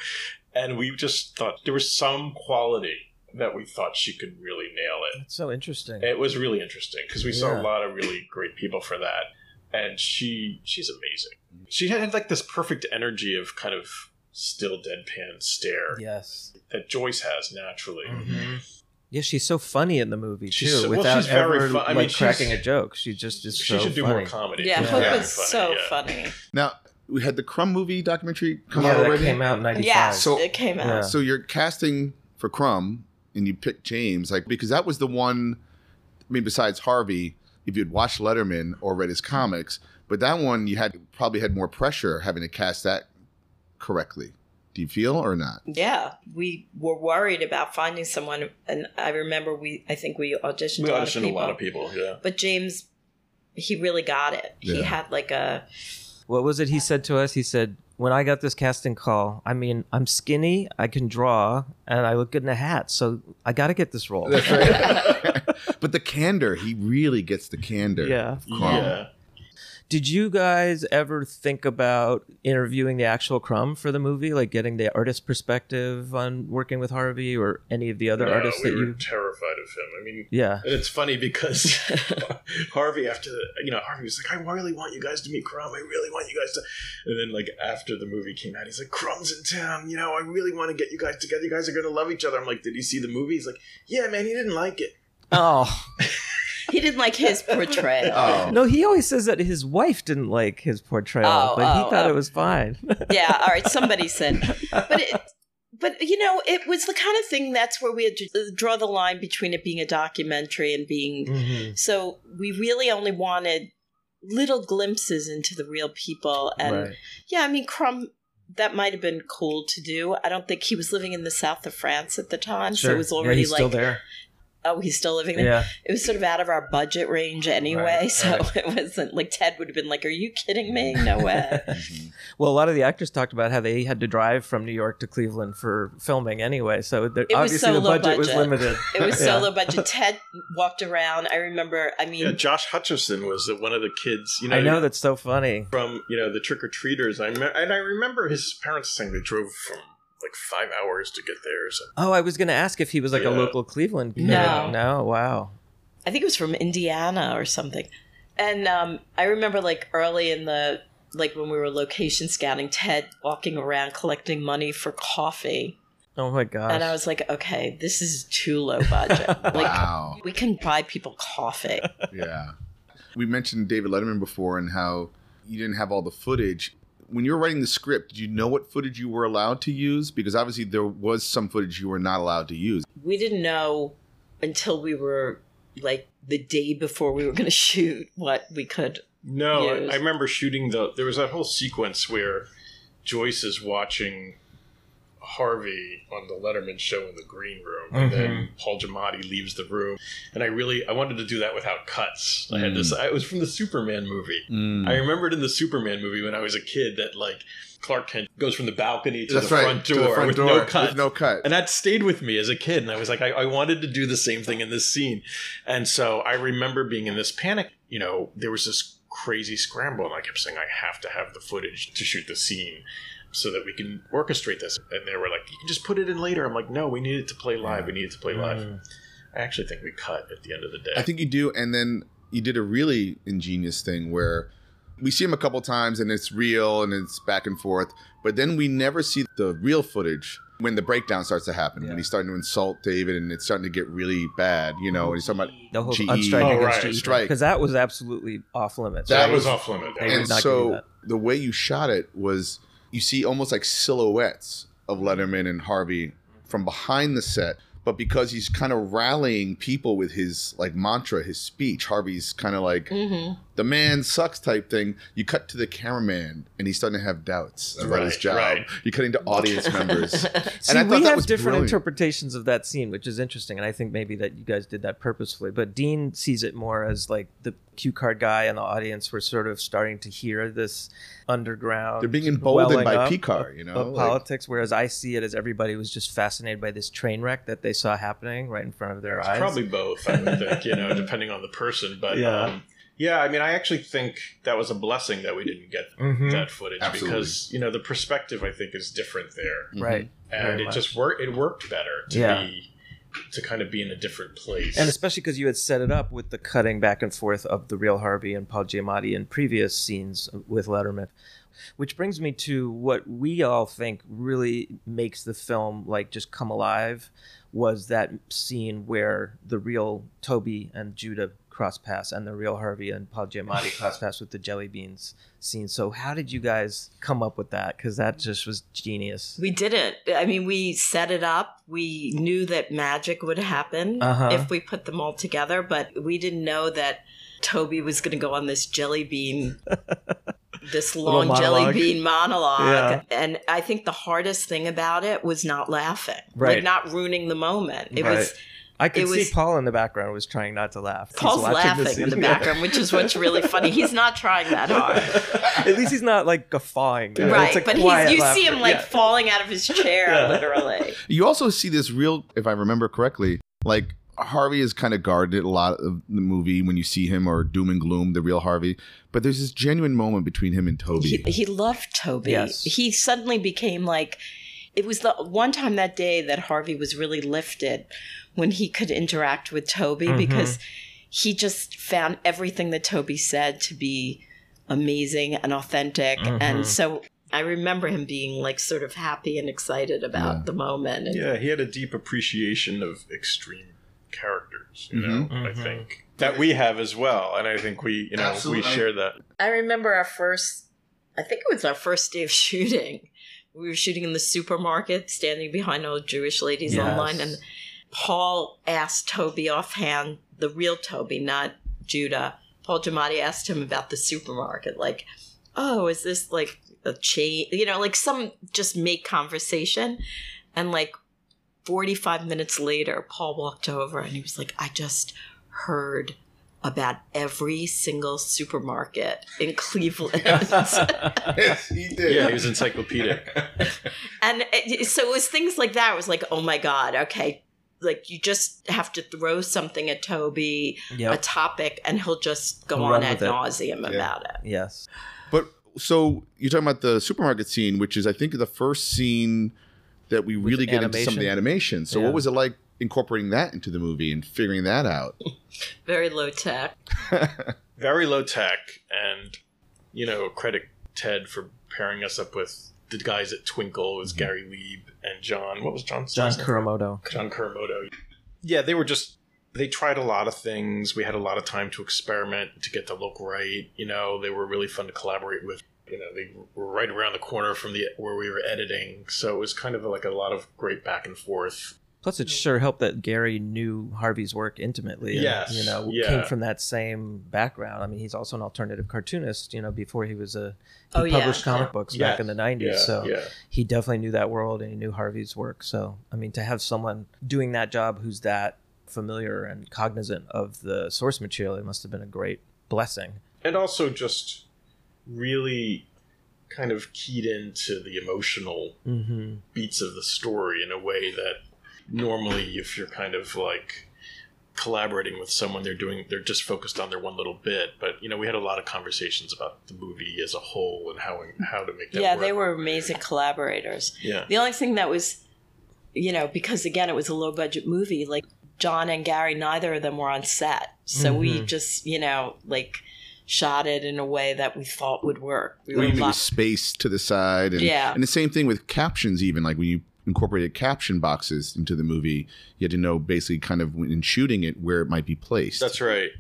And we just thought there was some quality that we thought she could really nail it. That's so interesting. It was really interesting because we saw Yeah. a lot of really great people for that. And she's amazing. She had like this perfect energy of kind of still deadpan stare Yes. that Joyce has naturally. Mm-hmm. Yeah, she's so funny in the movie too, She's so- well, without she's very ever fun- I mean, cracking she's- a joke. She just is She so should do funny. more comedy. Yeah, Yeah. Hope Yeah. was so funny. Now, we had the Crumb movie documentary come Yeah, out that already. came out in '95. Yeah, So- it came out. Yeah. So you're casting for Crumb, and you picked James, like, because that was the one. I mean, besides Harvey, if you'd watched Letterman or read his comics, but that one you probably had more pressure having to cast that correctly. Do you feel or not? Yeah, we were worried about finding someone, and I remember I think we auditioned, We a lot of auditioned people. a lot of people, yeah. But James, he really got it. He Yeah. had like a... What was it he said to us? He said, when I got this casting call, I mean, I'm skinny, I can draw, and I look good in a hat, so I got to get this role. That's right. But the candor, he really gets the candor. Yeah. of Crumb. Yeah. Did you guys ever think about interviewing the actual Crumb for the movie, like getting the artist perspective on working with Harvey or any of the other No, artists we that were you? terrified of him. I mean, Yeah. and it's funny because Harvey, Harvey was like, I really want you guys to meet Crumb. I really want you guys to. And then, like, after the movie came out, he's like, Crumb's in town. I really want to get you guys together. You guys are going to love each other. I'm like, did you see the movie? He's like, yeah, man, he didn't like it. Oh He didn't like his portrayal. Oh. no, he always says that his wife didn't like his portrayal, but he thought it was fine. Yeah, all right, somebody said. But it was the kind of thing that's where we had to draw the line between it being a documentary and being... Mhm. So we really only wanted little glimpses into the real people. And Right. yeah, I mean, Crumb, that might have been cool to do. I don't think he was living in the south of France at the time. So it was already he's like... still there. Oh, he's still living there? Yeah. It was sort of out of our budget range anyway. Right, So right. it wasn't like Ted would have been like, are you kidding me? No way. Well, a lot of the actors talked about how they had to drive from New York to Cleveland for filming anyway, so was obviously so the low budget was budget. limited. It was so Yeah. low budget. Ted walked around. I remember, Yeah, Josh Hutcherson was one of the kids, I know, that's so funny. from, the trick-or-treaters. I remember his parents saying they drove from, like, 5 hours to get there or something. Oh, I was going to ask if he was like a Yeah. local Cleveland. No. No, wow. I think it was from Indiana or something. And I remember like early in the, like when we were location scouting, Ted walking around collecting money for coffee. Oh my gosh. And I was like, okay, this is too low budget. Like Wow. we can buy people coffee. Yeah. We mentioned David Letterman before and how you didn't have all the footage. When you were writing the script, did you know what footage you were allowed to use? Because obviously there was some footage you were not allowed to use. We didn't know until we were like the day before we were going to shoot what we could. No, Yes. I remember shooting there was that whole sequence where Joyce is watching Harvey on the Letterman show in the green room, and then Paul Giamatti leaves the room. And I wanted to do that without cuts. I had this. It was from the Superman movie. I remembered in the Superman movie when I was a kid that like Clark Kent goes from the balcony to the front to door the front with door no cut. With no cut. And that stayed with me as a kid. And I was like, I wanted to do the same thing in this scene. And so I remember being in this panic. There was this crazy scramble, and I kept saying, I have to have the footage to shoot the scene so that we can orchestrate this. And they were like, you can just put it in later. I'm like, no, we need it to play live. We need it to play live. I actually think we cut at the end of the day. I think you do. And then you did a really ingenious thing where we see him a couple times and it's real and it's back and forth. But then we never see the real footage when the breakdown starts to happen, when he's starting to insult David and it's starting to get really bad, you know, and he's talking about The whole GE. unstrike against right. GE. Strike. Because that was absolutely off limits. that right? was off limit. They would And not give you so that. the way you shot it was you see almost like silhouettes of Letterman and Harvey from behind the set. But because he's kind of rallying people with his like mantra, his speech, Harvey's kind of like the man sucks type thing. You cut to the cameraman and he's starting to have doubts about his Right, job. right. You're cutting to audience members. See, I thought we that have was different brilliant. interpretations of that scene, which is interesting, and I think maybe that you guys did that purposefully. But Dean sees it more as like the cue card guy and the audience were sort of starting to hear this underground. They're being emboldened welling by up Picard, you know, of like- politics. Whereas I see it as everybody was just fascinated by this train wreck that they saw happening right in front of their eyes. Probably both, I would think, you know, depending on the person. But yeah, I mean, I actually think that was a blessing that we didn't get that footage Absolutely. because, you know, the perspective I think is different there, right, and Very it much. just worked. It worked better to kind of be in a different place. And especially because you had set it up with the cutting back and forth of the real Harvey and Paul Giamatti in previous scenes with Letterman. Which brings me to what we all think really makes the film like just come alive was that scene where the real Toby and Judah cross paths and the real Harvey and Paul Giamatti cross paths with the jelly beans scene. So how did you guys come up with that? Because that just was genius. We didn't. I mean, we set it up. We knew that magic would happen if we put them all together, but we didn't know that Toby was going to go on this jelly bean, this long jelly monologue. bean monologue. Yeah. And I think the hardest thing about it was not laughing, Right. like not ruining the moment. It Right. was. I could It see was- Paul in the background was trying not to laugh. He's Paul's watching laughing in the scene. background, which is what's really funny. He's not trying that hard. At least he's not like guffawing. Right, It's a but quiet you see laughter. him like Yeah. falling out of his chair, literally. You also see this real, if I remember correctly, like Harvey is kind of guarded a lot of the movie when you see him, or doom and gloom, the real Harvey. But there's this genuine moment between him and Toby. He loved Toby. Yes. He suddenly became like, it was the one time that day that Harvey was really lifted when he could interact with Toby because he just found everything that Toby said to be amazing and authentic. And so I remember him being like sort of happy and excited about the moment. And yeah, he had a deep appreciation of extreme characters, you know, I think. That we have as well. And I think we, you know, Absolutely. we share that. I remember I think it was our first day of shooting. We were shooting in the supermarket, standing behind all the Jewish ladies Yes. online. And Paul asked Toby offhand, the real Toby, not Judah. Paul Giamatti asked him about the supermarket. Like, oh, is this like a chain? You know, like some just make conversation. And like 45 minutes later, Paul walked over and he was like, I just heard about every single supermarket in Cleveland. Yes, he did. Yeah, he was encyclopedic. And so it was things like that. It was like, oh my God, okay. Like you just have to throw something at Toby, Yep. a topic, and he'll just go He'll on run ad with it. nauseum about it. Yes. But so you're talking about the supermarket scene, which is, I think, the first scene that we really get into some of the animation. So Yeah. what was it like incorporating that into the movie and figuring that out? Very low tech. Very low tech, and, you know, credit Ted for pairing us up with the guys at Twinkle. It was Gary Lieb and John. What was John's John last name? Kuramoto. John Kuramoto. Yeah, they tried a lot of things. We had a lot of time to experiment, to get the look right. You know, they were really fun to collaborate with. You know, they were right around the corner from where we were editing. So it was kind of like a lot of great back and forth. Plus, it sure helped that Gary knew Harvey's work intimately. And, Yes, you know, yeah. came from that same background. I mean, he's also an alternative cartoonist. You know, before he was he Oh, yeah. published comic books back in the '90s. Yeah, so yeah. he definitely knew that world and he knew Harvey's work. So, I mean, to have someone doing that job who's that familiar and cognizant of the source material, it must have been a great blessing. And also just really kind of keyed into the emotional beats of the story in a way that normally if you're kind of like collaborating with someone, they're just focused on their one little bit. But, you know, we had a lot of conversations about the movie as a whole and how to make that Yeah, work. they were amazing collaborators. Yeah. The only thing that was, you know, because again, it was a low budget movie, like John and Gary, neither of them were on set. So we just, like shot it in a way that we thought would work. We were There was space to the side. And, Yeah. And the same thing with captions, even like when you incorporated caption boxes into the movie, you had to know basically kind of in shooting it where it might be placed. That's right.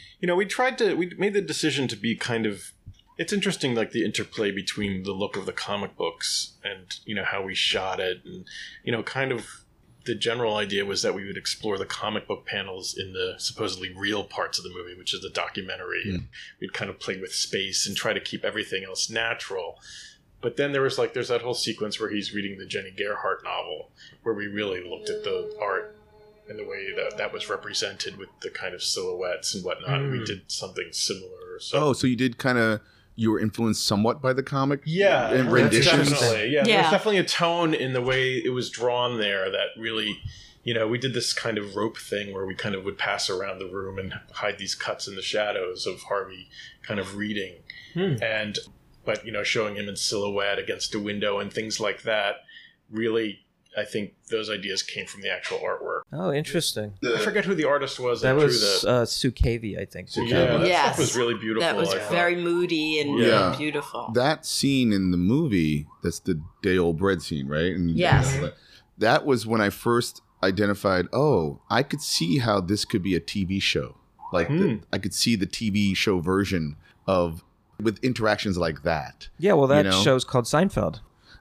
We made the decision to be kind of, it's interesting, like the interplay between the look of the comic books and, how we shot it. And, kind of the general idea was that we would explore the comic book panels in the supposedly real parts of the movie, which is the documentary. And we'd kind of play with space and try to keep everything else natural. But then there's that whole sequence where he's reading the Jenny Gerhardt novel, where we really looked at the art and the way that was represented with the kind of silhouettes and whatnot. We did something similar. So you did you were influenced somewhat by the comic? Yeah. And renditions? Definitely. Yeah. Yeah. There's definitely a tone in the way it was drawn there that really, we did this kind of rope thing where we kind of would pass around the room and hide these cuts in the shadows of Harvey kind of reading. But, showing him in silhouette against a window and things like that. Really, I think those ideas came from the actual artwork. Oh, interesting. I forget who the artist was That drew was Sue Cavey, I think. Yeah, that Yes. stuff was really beautiful. That was I thought. very moody and Yeah. beautiful. That scene in the movie, that's the day old bread scene, right? And, Yes. That was when I first identified, I could see how this could be a TV show. Like, I could see the TV show version with interactions like that. Yeah, well, that You know? show's called Seinfeld.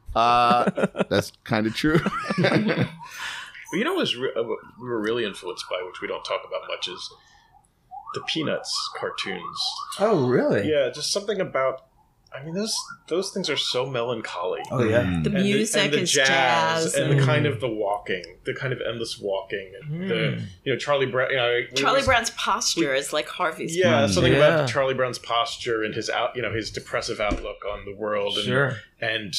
That's kind of true. What was we were really influenced by, which we don't talk about much, is the Peanuts cartoons. Oh, really? Yeah, just something about. I mean, those things are so melancholy. Oh, yeah. The And music and the is jazz, and and the kind of the walking, the kind of endless walking, and the Charlie Brown. Charlie Brown's posture is like Harvey's. Yeah, something Yeah. about Charlie Brown's posture and his his depressive outlook on the world, and, Sure. and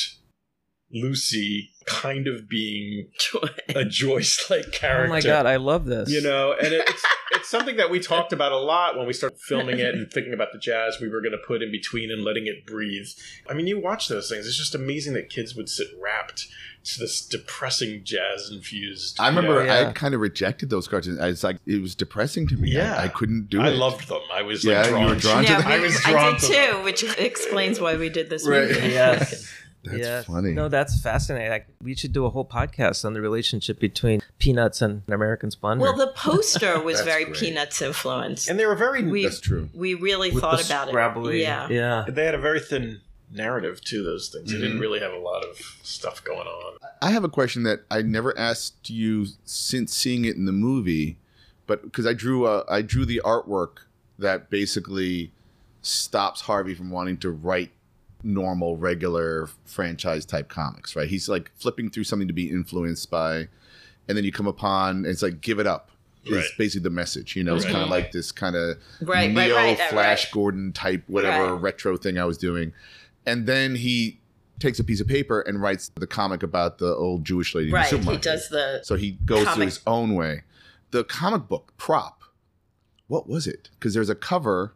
Lucy kind of being a Joyce-like character. Oh, my God, I love this. And it's something that we talked about a lot when we started filming it and thinking about the jazz we were going to put in between and letting it breathe. I mean, you watch those things. It's just amazing that kids would sit wrapped to this depressing jazz-infused. I remember Yeah. I kind of rejected those cartoons. I was like, it was depressing to me. Yeah. I couldn't do it. I loved them. I was Yeah, like you drawn were drawn to to Yeah, them. I was I drawn did to them. too, which explains why we did this Right. movie. Yes. That's Yes. funny. No, that's fascinating. We should do a whole podcast on the relationship between Peanuts and American Splendor. Well, the poster was That's very great. Peanuts influenced. And they were very... That's true. We really With thought the about scrabbly- it. Yeah. Yeah. They had a very thin narrative to those things. They Mm-hmm. didn't really have a lot of stuff going on. I have a question that I never asked you since seeing it in the movie, but because I drew the artwork that basically stops Harvey from wanting to write normal, regular franchise type comics, right? He's like flipping through something to be influenced by, and then you come upon, and it's like, give it up. Is Right. basically the message, It's kind of like this kind of Right, Neo right, Flash right. Gordon type whatever Right. retro thing I was doing, and then he takes a piece of paper and writes the comic about the old Jewish lady in the Right. He supermarket. does the. So he goes comic. through his own way. The comic book prop, what was it? Because there's a cover.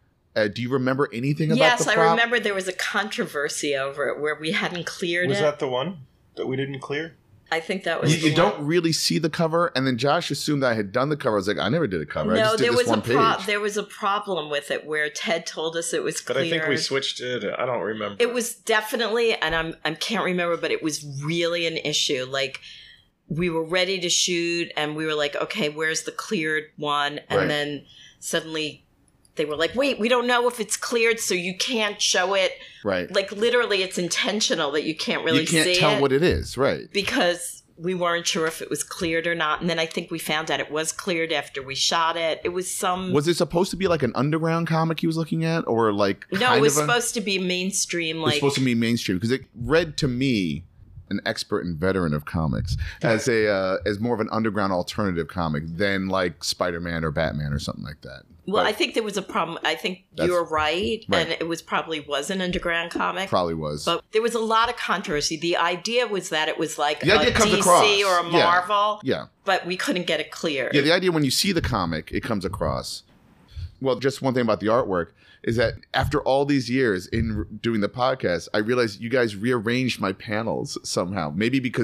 Do you remember anything about Yes, the I prop? remember there was a controversy over it where we hadn't cleared it. the one that we didn't clear? I think that was. You the don't one. really see the cover, and then Josh assumed I had done the cover. I was like, I never did a cover. I No, just did there this was one page. there was a problem with it where Ted told us it was But cleared. I think we switched it. I don't remember. It was definitely, and I can't remember, but it was really an issue. Like we were ready to shoot, and we were like, okay, where's the cleared one? And Right. then suddenly they were like, wait, we don't know if it's cleared, so you can't show it. Right. Like literally, it's intentional that you can't really You can't see tell it what it is. Right. because we weren't sure if it was cleared or not. And then I think we found out it was cleared after we shot it. It was some. Was it supposed to be like an underground comic he was looking at, or like no, kind it was of a- supposed to be mainstream. It was Like supposed to be mainstream because it read to me, an expert and veteran of comics, as as more of an underground alternative comic than like Spider-Man or Batman or something like that. Well, But I think there was a problem. I think That's- you're right, right. and it was an underground comic. probably was. But there was a lot of controversy. The idea was that it was like The a idea comes DC across. or a Yeah. Marvel, yeah. but we couldn't get it clear. Yeah, the idea when you see the comic, it comes across. Well, just one thing about the artwork is that after all these years in doing the podcast, I realized you guys rearranged my panels somehow. Maybe because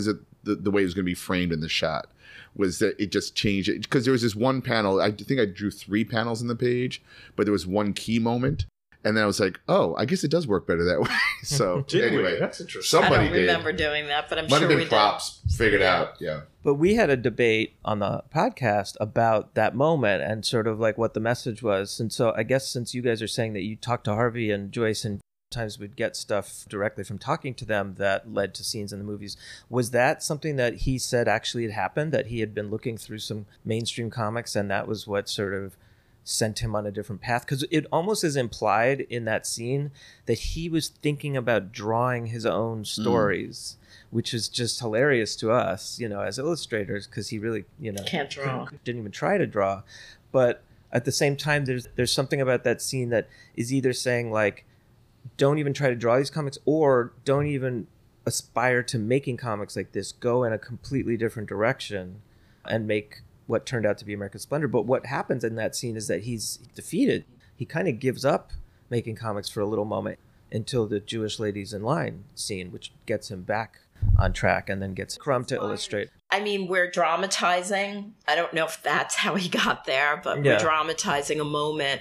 the way it was going to be framed in the shot. Was that it just changed it? Because there was this one panel, I think I drew 3 panels on the page, but there was one key moment. And then I was like, oh, I guess it does work better that way. So anyway, That's interesting. I somebody don't remember doing that, but I'm Might sure have we been props figured Yeah. out. Yeah. But we had a debate on the podcast about that moment and sort of like what the message was. And so I guess since you guys are saying that you talked to Harvey and Joyce and sometimes we'd get stuff directly from talking to them that led to scenes in the movies, was that something that he said actually had happened, that he had been looking through some mainstream comics and that was what sort of sent him on a different path? Because it almost is implied in that scene that he was thinking about drawing his own stories, which is just hilarious to us, you know, as illustrators, because he really, you know, Can't draw. didn't even try to draw. But at the same time, there's something about that scene that is either saying like, don't even try to draw these comics, or don't even aspire to making comics like this. Go in a completely different direction and make what turned out to be American Splendor. But what happens in that scene is that he's defeated. He kind of gives up making comics for a little moment until the Jewish Ladies in Line scene, which gets him back on track and then gets Crumb to illustrate. I mean, we're dramatizing. I don't know if that's how he got there, but Yeah. we're dramatizing a moment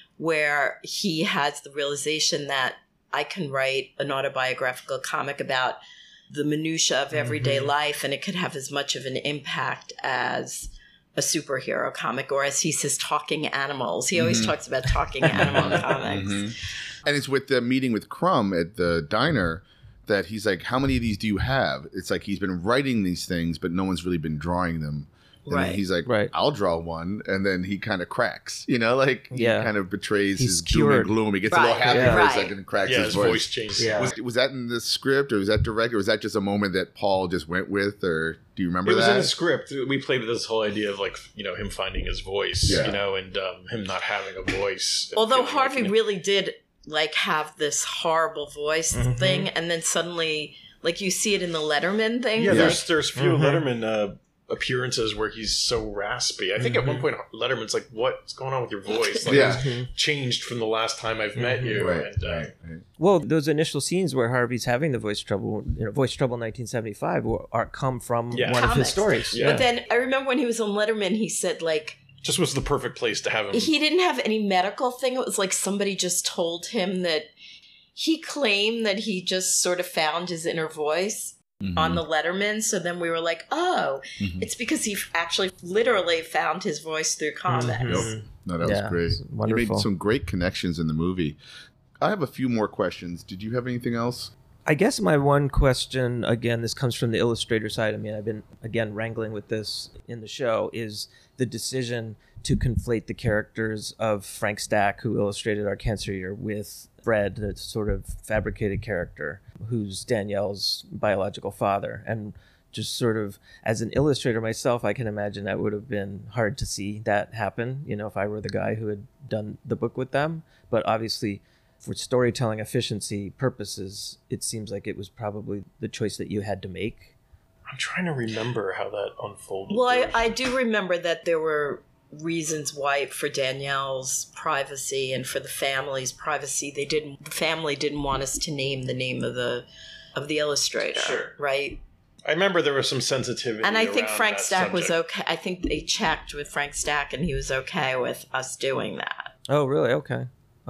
where he has the realization that I can write an autobiographical comic about the minutia of everyday life, and it could have as much of an impact as a superhero comic, or as he says, talking animals. He always talks about talking animal comics. And it's with the meeting with Crumb at the diner that he's like, how many of these do you have? It's like he's been writing these things, but no one's really been drawing them. And then Right. he's like, Right. I'll draw one. And then he kind of cracks, you know, like he Yeah. kind of betrays He's his doom and cured. gloom. He gets a little Right. happy Yeah. for a Right. second and cracks Yeah, his his voice. voice changed. Yeah. Was that in the script, or was that direct, or was that just a moment that Paul just went with, or do you remember It was that? in the script. We played with this whole idea of like, you know, him finding his voice, Yeah. you know, and him not having a voice. and Although feeling Harvey like, really did like have this horrible voice thing, and then suddenly, like you see it in the Letterman thing. yeah, like, there's few Letterman appearances where he's so raspy. I think at one point Letterman's like, "What's going on with your voice? Like, Yeah. it's changed from the last time I've met you." Right, And, right. Well, those initial scenes where Harvey's having the voice trouble, you know, voice trouble in 1975, come from Yeah. one of his Comics. stories. Yeah. But then I remember when he was on Letterman, he said like just was the perfect place to have him. he didn't have any medical thing. It was like somebody just told him that he claimed that he just sort of found his inner voice on the Letterman. So then we were like, oh, it's because he actually literally found his voice through comics. Yep. No, that Yeah, was great. it's You wonderful. made some great connections in the movie. I have a few more questions. Did you have anything else? I guess my one question, again, this comes from the illustrator side. I mean, I've been, again, wrangling with this in the show, is the decision to conflate the characters of Frank Stack, who illustrated Our Cancer Year, with Fred, the sort of fabricated character, who's Danielle's biological father. And just sort of, as an illustrator myself, I can imagine that would have been hard to see that happen, you know, if I were the guy who had done the book with them. But obviously, for storytelling efficiency purposes, it seems like it was probably the choice that you had to make. I'm trying to remember how that unfolded. Well, There was- I do remember that there were reasons why, for Danielle's privacy and for the family's privacy, the family didn't want us to name the name of the illustrator, Sure. right? I remember there was some sensitivity. And I think around Frank that Stack was subject. okay. I think they checked with Frank Stack and he was okay with us doing that. Oh, really? Okay.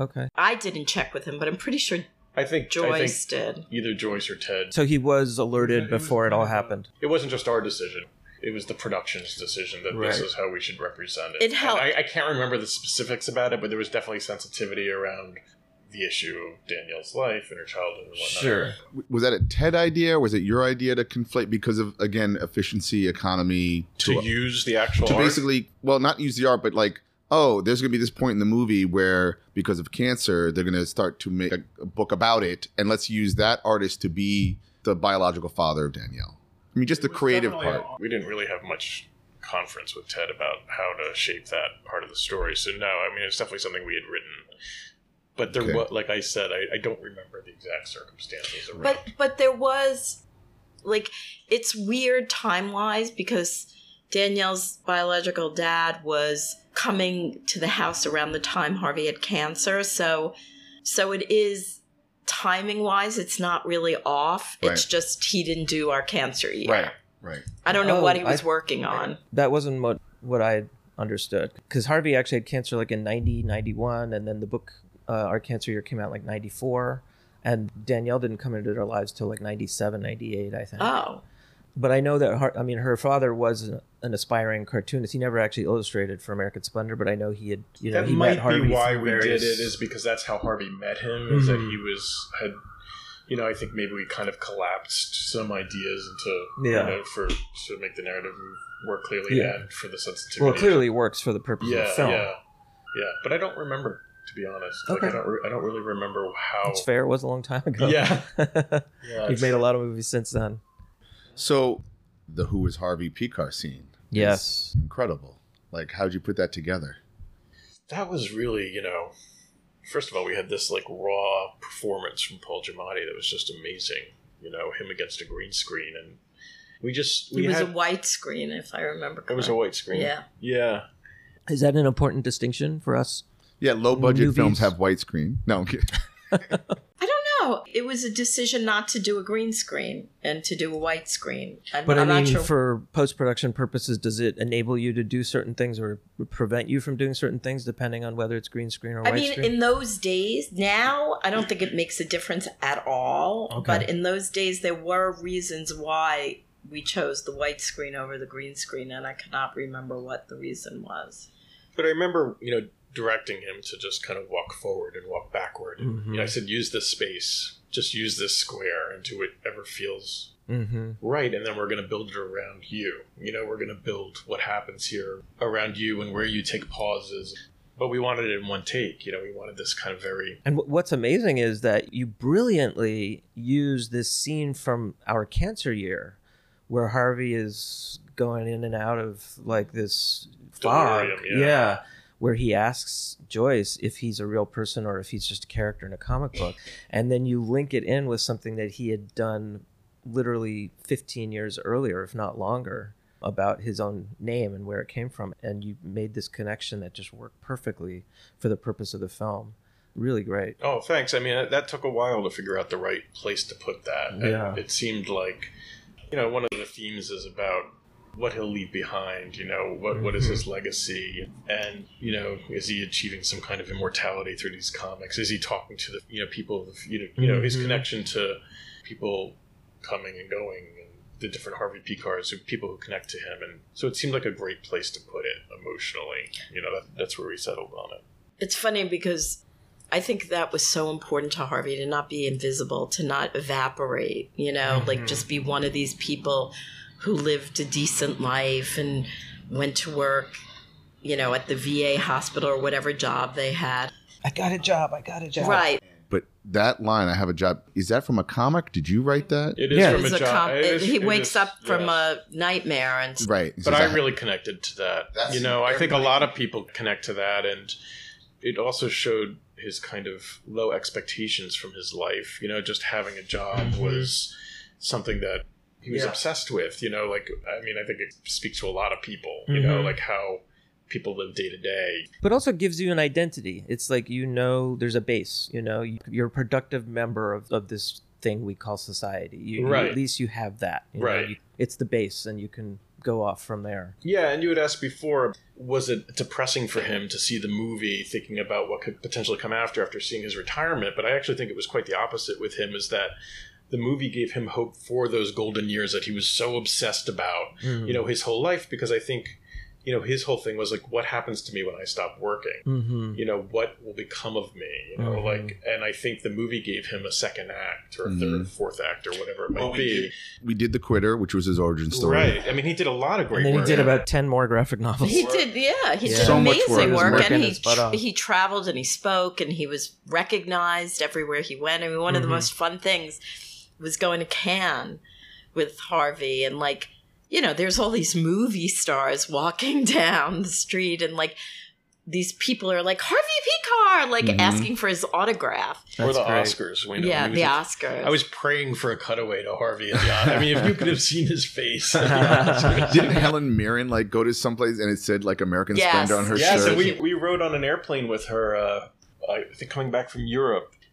I didn't check with him, but I'm pretty sure I think Joyce did. either Joyce or Ted. So he was alerted before it all happened. It wasn't just our decision. It was the production's decision that this Right. is how we should represent it. It helped. And I can't remember the specifics about it, but there was definitely sensitivity around the issue of Danielle's life and her childhood and whatnot. Was that a TED idea, or was it your idea to conflate because of, again, efficiency, economy? To use the actual to art. basically, well, not use the art, but like, oh, there's going to be this point in the movie where, because of cancer, they're going to start to make a book about it, and let's use that artist to be the biological father of Danielle. I mean, just the creative part. We didn't really have much conference with Ted about how to shape that part of the story. So no, I mean, it's definitely something we had written. But there Okay. was, like I said, I don't remember the exact circumstances around. But there was, like, it's weird time-wise because Danielle's biological dad was coming to the house around the time Harvey had cancer. So it is, timing-wise, it's not really off. It's Right. just he didn't do Our Cancer Year. Right. Right. I don't know Oh, what he was working on. That wasn't what I understood. Because Harvey actually had cancer like in 90, 91, and then the book Our Cancer Year came out like 94. And Danielle didn't come into their lives till like 97, 98, I think. Oh. But I know that her father was an aspiring cartoonist. He never actually illustrated for American Splendor, but I know he had, That he might met Harvey be why through we various... did it, is because that's how Harvey met him, is that he had, I think maybe we kind of collapsed some ideas into, to make the narrative work clearly and for the sensitivity. Well, it clearly works for the purpose of the film. Yeah. But I don't remember, to be honest. Okay. Like, I don't really remember how... It's fair. It was a long time ago. Yeah. You've made a lot of movies since then. So, the Who is Harvey Pekar scene. Yes. Incredible. Like, how'd you put that together? That was really, first of all, we had this like raw performance from Paul Giamatti that was just amazing. Him against a green screen, and It was a white screen, if I remember correctly. It was a white screen. Yeah. Is that an important distinction for us? Yeah, low budget Movies. films have whitescreen. No, I'm kidding. I don't know. It was a decision not to do a green screen and to do a white screen. But I'm not sure. for post-production purposes, does it enable you to do certain things or prevent you from doing certain things depending on whether it's green screen or white screen? In those days, now I don't think it makes a difference at all. Okay. But in those days, there were reasons why we chose the white screen over the green screen, and I cannot remember what the reason was. But I remember, directing him to just kind of walk forward and walk backward. Mm-hmm. I said, use this space, just use this square and do whatever feels Mm-hmm. right. And then we're going to build it around you. We're going to build what happens here around you and where you take pauses. But we wanted it in one take. We wanted this kind of very... And what's amazing is that you brilliantly use this scene from Our Cancer Year where Harvey is going in and out of like this fog. Delirium, where he asks Joyce if he's a real person or if he's just a character in a comic book. And then you link it in with something that he had done literally 15 years earlier, if not longer, about his own name and where it came from. And you made this connection that just worked perfectly for the purpose of the film. Really great. Oh, thanks. I mean, that took a while to figure out the right place to put that. Yeah. And it seemed like, one of the themes is about what he'll leave behind, what is his legacy, and is he achieving some kind of immortality through these comics? Is he talking to the people, his connection to people coming and going, and the different Harvey Pekars, people who connect to him, and so it seemed like a great place to put it emotionally. That's where we settled on it. It's funny because I think that was so important to Harvey, to not be invisible, to not evaporate, like just be one of these people who lived a decent life and went to work, at the VA hospital or whatever job they had. I got a job. Right. But that line, I have a job, is that from a comic? Did you write that? It is Yeah. from a job. He wakes up from a nightmare. And Right. But I really connected to that. I think a lot of people connect to that, and it also showed his kind of low expectations from his life. Just having a job was something that he was obsessed with. I think it speaks to a lot of people, like how people live day to day. But also gives you an identity. It's like, there's a base, you're a productive member of this thing we call society. Right. At least you have that. Right. It's the base, and you can go off from there. Yeah, and you had asked before, was it depressing for him to see the movie, thinking about what could potentially come after seeing his retirement? But I actually think it was quite the opposite with him, is that the movie gave him hope for those golden years that he was so obsessed about, his whole life, because I think, his whole thing was like, what happens to me when I stop working? Mm-hmm. What will become of me? And I think the movie gave him a second act or a third, fourth act or whatever it might be. We did The Quitter, which was his origin story. Right. I mean, he did a lot of great And then work. he did about 10 more graphic novels. He did, he did So much amazing work. work, and Working his butt off. he traveled and he spoke and he was recognized everywhere he went. I mean, one of the most fun things was going to Cannes with Harvey, and there's all these movie stars walking down the street, and these people are like, Harvey Pekar, asking for his autograph. Or the great. Oscars. The Oscars. I was praying for a cutaway to Harvey at the Oscars. I mean, if you could have seen his face at the Oscars. Didn't Helen Mirren go to someplace and it said American Yes. Splendor on her Yeah, shirt? so we rode on an airplane with her, I think coming back from Europe.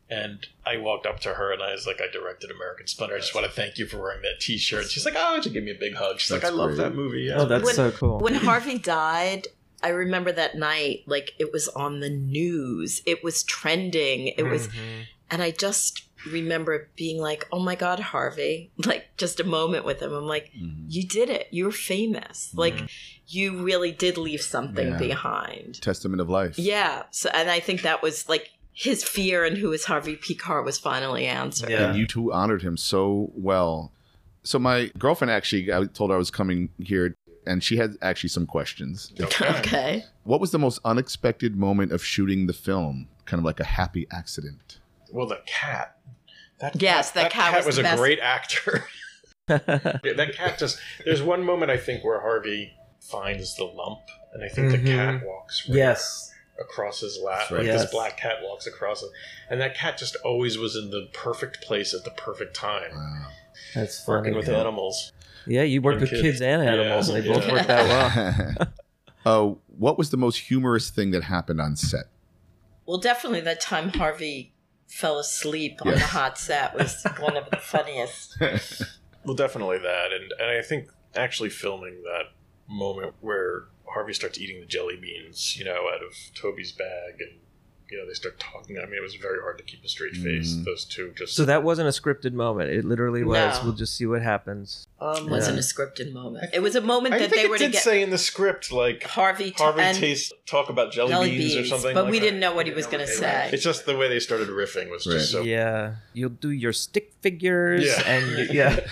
And I walked up to her and I was like, I directed American Splendor. I just want to thank you for wearing that T-shirt. She's like, oh, she gave me a big hug. She's like, I love that movie. Yeah. Oh, that's so cool. When Harvey died, I remember that night, like it was on the news. It was trending. It was, and I just remember being like, oh my God, Harvey, like just a moment with him. I'm like, you did it. You were famous. Like you really did leave something behind. Testament of life. Yeah. So, and I think that was like his fear and who is Harvey Pekar was finally answered. Yeah. And you two honored him so well. So my girlfriend actually, I told her I was coming here, and she had actually some questions. Okay. What was the most unexpected moment of shooting the film? Kind of like a happy accident. Well, the cat. That cat was a great actor. That cat just... There's one moment, I think, where Harvey finds the lump, and I think the cat walks across his lap. Right. Like this black cat walks across it. And that cat just always was in the perfect place at the perfect time. Wow. That's funny. Working with animals. Yeah, you worked with kids and animals, and they both worked out well. What was the most humorous thing that happened on set? Well, definitely that time Harvey fell asleep on the hot set was one of the funniest. Well, definitely that. And I think actually filming that moment where Harvey starts eating the jelly beans, out of Toby's bag, and they start talking. I mean, it was very hard to keep a straight face. Those two just... So that wasn't a scripted moment. It literally was. No. We'll just see what happens. Wasn't a scripted moment. It was a moment that they were to get... say in the script, like, Harvey talk about jelly beans or something. But we didn't know what he was going to say. It's just the way they started riffing was just so... Yeah. You'll do your stick figures and...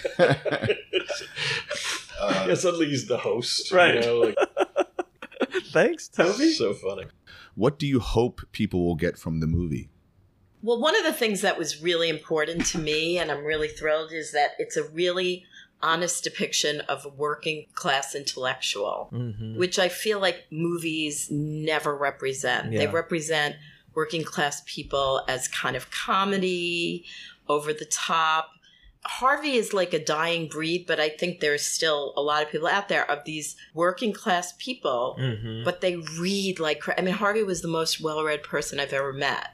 Suddenly he's the host. Right. Thanks, Toby. So funny. What do you hope people will get from the movie? Well, one of the things that was really important to me, and I'm really thrilled, is that it's a really honest depiction of a working class intellectual, which I feel like movies never represent. Yeah. They represent working class people as kind of comedy, over the top. Harvey is like a dying breed, but I think there's still a lot of people out there of these working class people, but they read like... I mean, Harvey was the most well-read person I've ever met.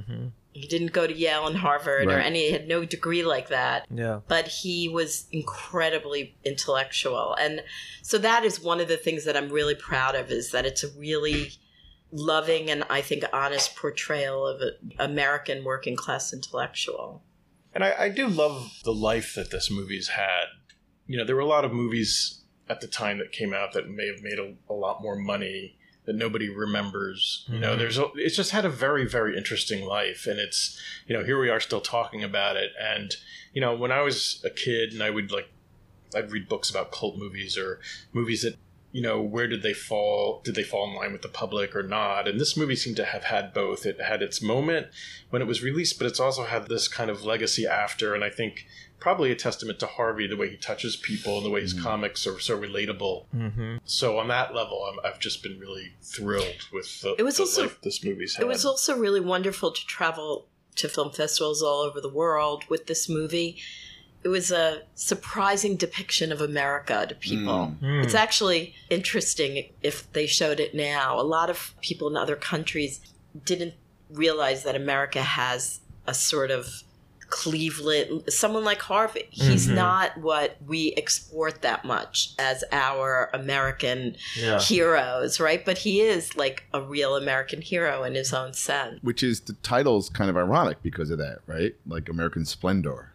He didn't go to Yale and Harvard or any... He had no degree like that. Yeah. But he was incredibly intellectual. And so that is one of the things that I'm really proud of, is that it's a really loving and I think honest portrayal of an American working class intellectual. And I do love the life that this movie's had. There were a lot of movies at the time that came out that may have made a lot more money that nobody remembers. It's just had a very, very interesting life. And it's, here we are still talking about it. And, when I was a kid and I'd read books about cult movies or movies that, where did they fall? Did they fall in line with the public or not? And this movie seemed to have had both. It had its moment when it was released, but it's also had this kind of legacy after. And I think probably a testament to Harvey, the way he touches people and the way his comics are so relatable. So on that level, I've just been really thrilled with the life this movie's had. It was also really wonderful to travel to film festivals all over the world with this movie. It was a surprising depiction of America to people. It's actually interesting if they showed it now. A lot of people in other countries didn't realize that America has a sort of Cleveland, someone like Harvey. He's not what we export that much as our American heroes, right? But he is like a real American hero in his own sense. Which is, the title's kind of ironic because of that, right? Like American Splendor.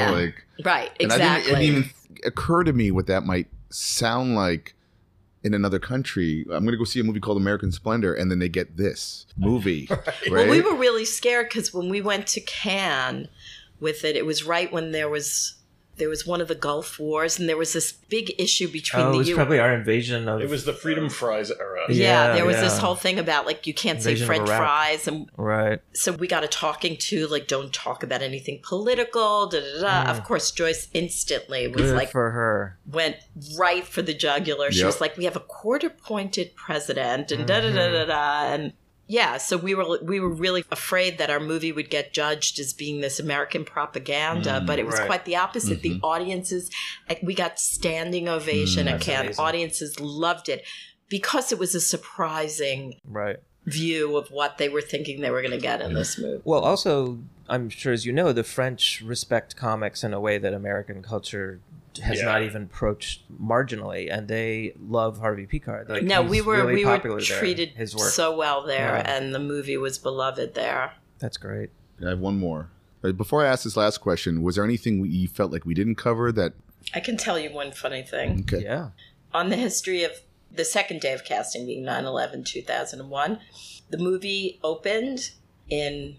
Right, exactly. And it didn't even occur to me what that might sound like in another country. I'm going to go see a movie called American Splendor, and then they get this movie. Right? Well, we were really scared because when we went to Cannes with it, it was right when there was one of the Gulf Wars, and there was this big issue between the U.S. It was probably our invasion of... It was the Freedom Fries era. Yeah, there was this whole thing about, like, you can't say French fries. And right. So we got a talking to, like, don't talk about anything political, da-da-da. Of course, Joyce instantly was Good like... for her. Went right for the jugular. She was like, we have a court-appointed president, and da-da-da-da-da, and... Yeah, so we were really afraid that our movie would get judged as being this American propaganda, but it was quite the opposite. The audiences, we got standing ovation at Cannes. Audiences loved it because it was a surprising view of what they were thinking they were going to get in this movie. Well, also, I'm sure, as you know, the French respect comics in a way that American culture has not even approached marginally, and they love Harvey Picard. Like, No, we were really popular there, treated his work. so well there, Yeah. and the movie was beloved there. That's great. I have one more. Before I ask this last question, was there anything you felt like we didn't cover that? I can tell you one funny thing. Okay. Yeah. On the history of the second day of casting being 9/11/2001, the movie opened in,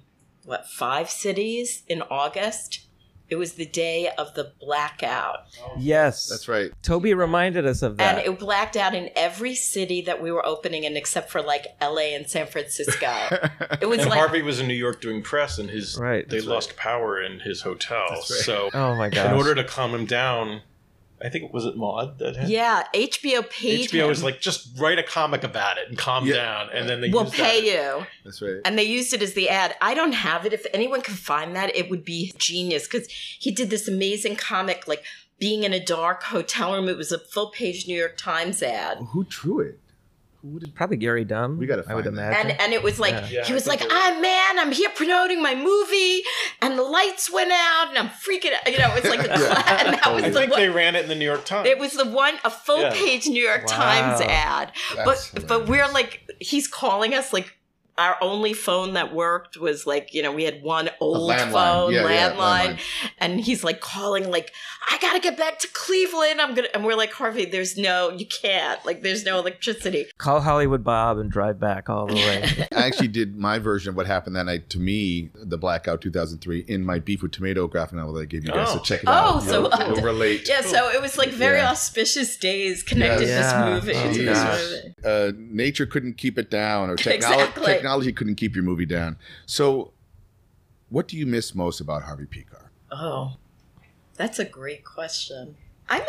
5 cities in August. It was the day of the blackout. Yes. That's right. Toby reminded us of that. And it blacked out in every city that we were opening in except for like LA and San Francisco. It was And like Harvey was in New York doing press, and Right. they lost power in his hotel. That's right. So Oh my gosh. in order to calm him down, I think was it Maude that had HBO paid HBO him. was like, just write a comic about it and calm down, and then they We'll used pay that. you. That's right. And they used it as the ad. I don't have it. If anyone can find that, it would be genius because he did this amazing comic, like being in a dark hotel room. It was a full page New York Times ad. Who drew it? Probably Gary Dunn. We gotta I would find that. imagine. And it was like, Yeah, he I was think like, you're right. I'm here promoting my movie, and the lights went out, and I'm freaking out. It was like the and that was I the think one. they ran it in the New York Times. It was a full Yeah. page New York Wow. Times ad. That's But we're like, he's calling us like. Our only phone that worked was like, we had one old landline. phone, Yeah, landline. And he's like calling like, I gotta get back to Cleveland. And we're like, Harvey, you can't. Like, there's no electricity. Call Hollywood Bob and drive back all the way. I actually did my version of what happened that night to me, the Blackout 2003, in my Beef with Tomato graphic novel that I gave you guys. So check it out. Oh, so- You'll relate. Yeah, so it was like very Yeah. auspicious days connected Yes. this movie Yeah. to Oh, this gosh. movie. Nature couldn't keep it down, or Exactly. technology couldn't keep your movie down. So, what do you miss most about Harvey Picard? Oh, that's a great question. I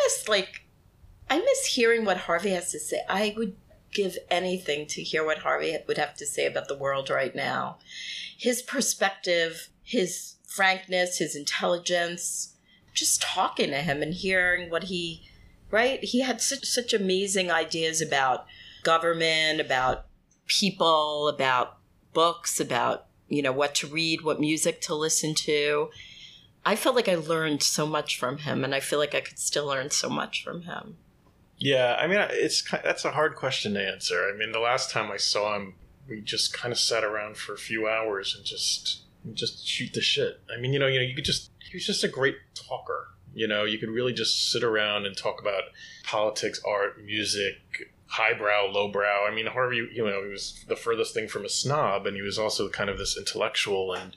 miss hearing what Harvey has to say. I would give anything to hear what Harvey would have to say about the world right now. His perspective, his frankness, his intelligence, just talking to him and hearing what he had such amazing ideas about government, about people, about books, about, what to read, what music to listen to. I felt like I learned so much from him, and I feel like I could still learn so much from him. Yeah, I mean, that's a hard question to answer. I mean, the last time I saw him, we just kind of sat around for a few hours and just shoot the shit. I mean, he was just a great talker. You could really just sit around and talk about politics, art, music, highbrow, lowbrow. I mean, Harvey, he was the furthest thing from a snob, and he was also kind of this intellectual, and,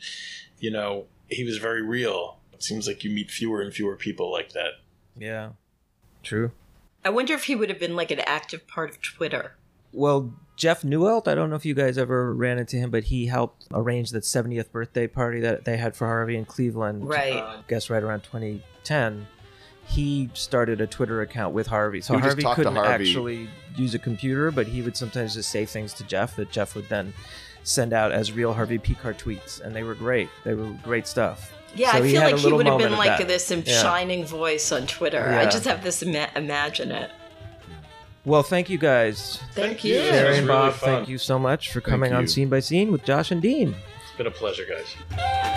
he was very real. It seems like you meet fewer and fewer people like that. Yeah. True. I wonder if he would have been like an active part of Twitter. Well, Jeff Newelt, I don't know if you guys ever ran into him, but he helped arrange that 70th birthday party that they had for Harvey in Cleveland. Right. I guess right around 2010. He started a Twitter account with Harvey. So He would just Harvey talk to couldn't Harvey. actually use a computer, but he would sometimes just say things to Jeff that Jeff would then send out as real Harvey Picard tweets. And they were great. They were great stuff. Yeah, So I he feel had a like he little would have moment been of like that. this Yeah. shining voice on Twitter. I Yeah. just have this imagine it. Well, thank you guys. Thank you. you. Yeah, it Sherry was and really Bob, fun. thank you so much for coming on you. Scene by Scene with Josh and Dean. It's been a pleasure, guys.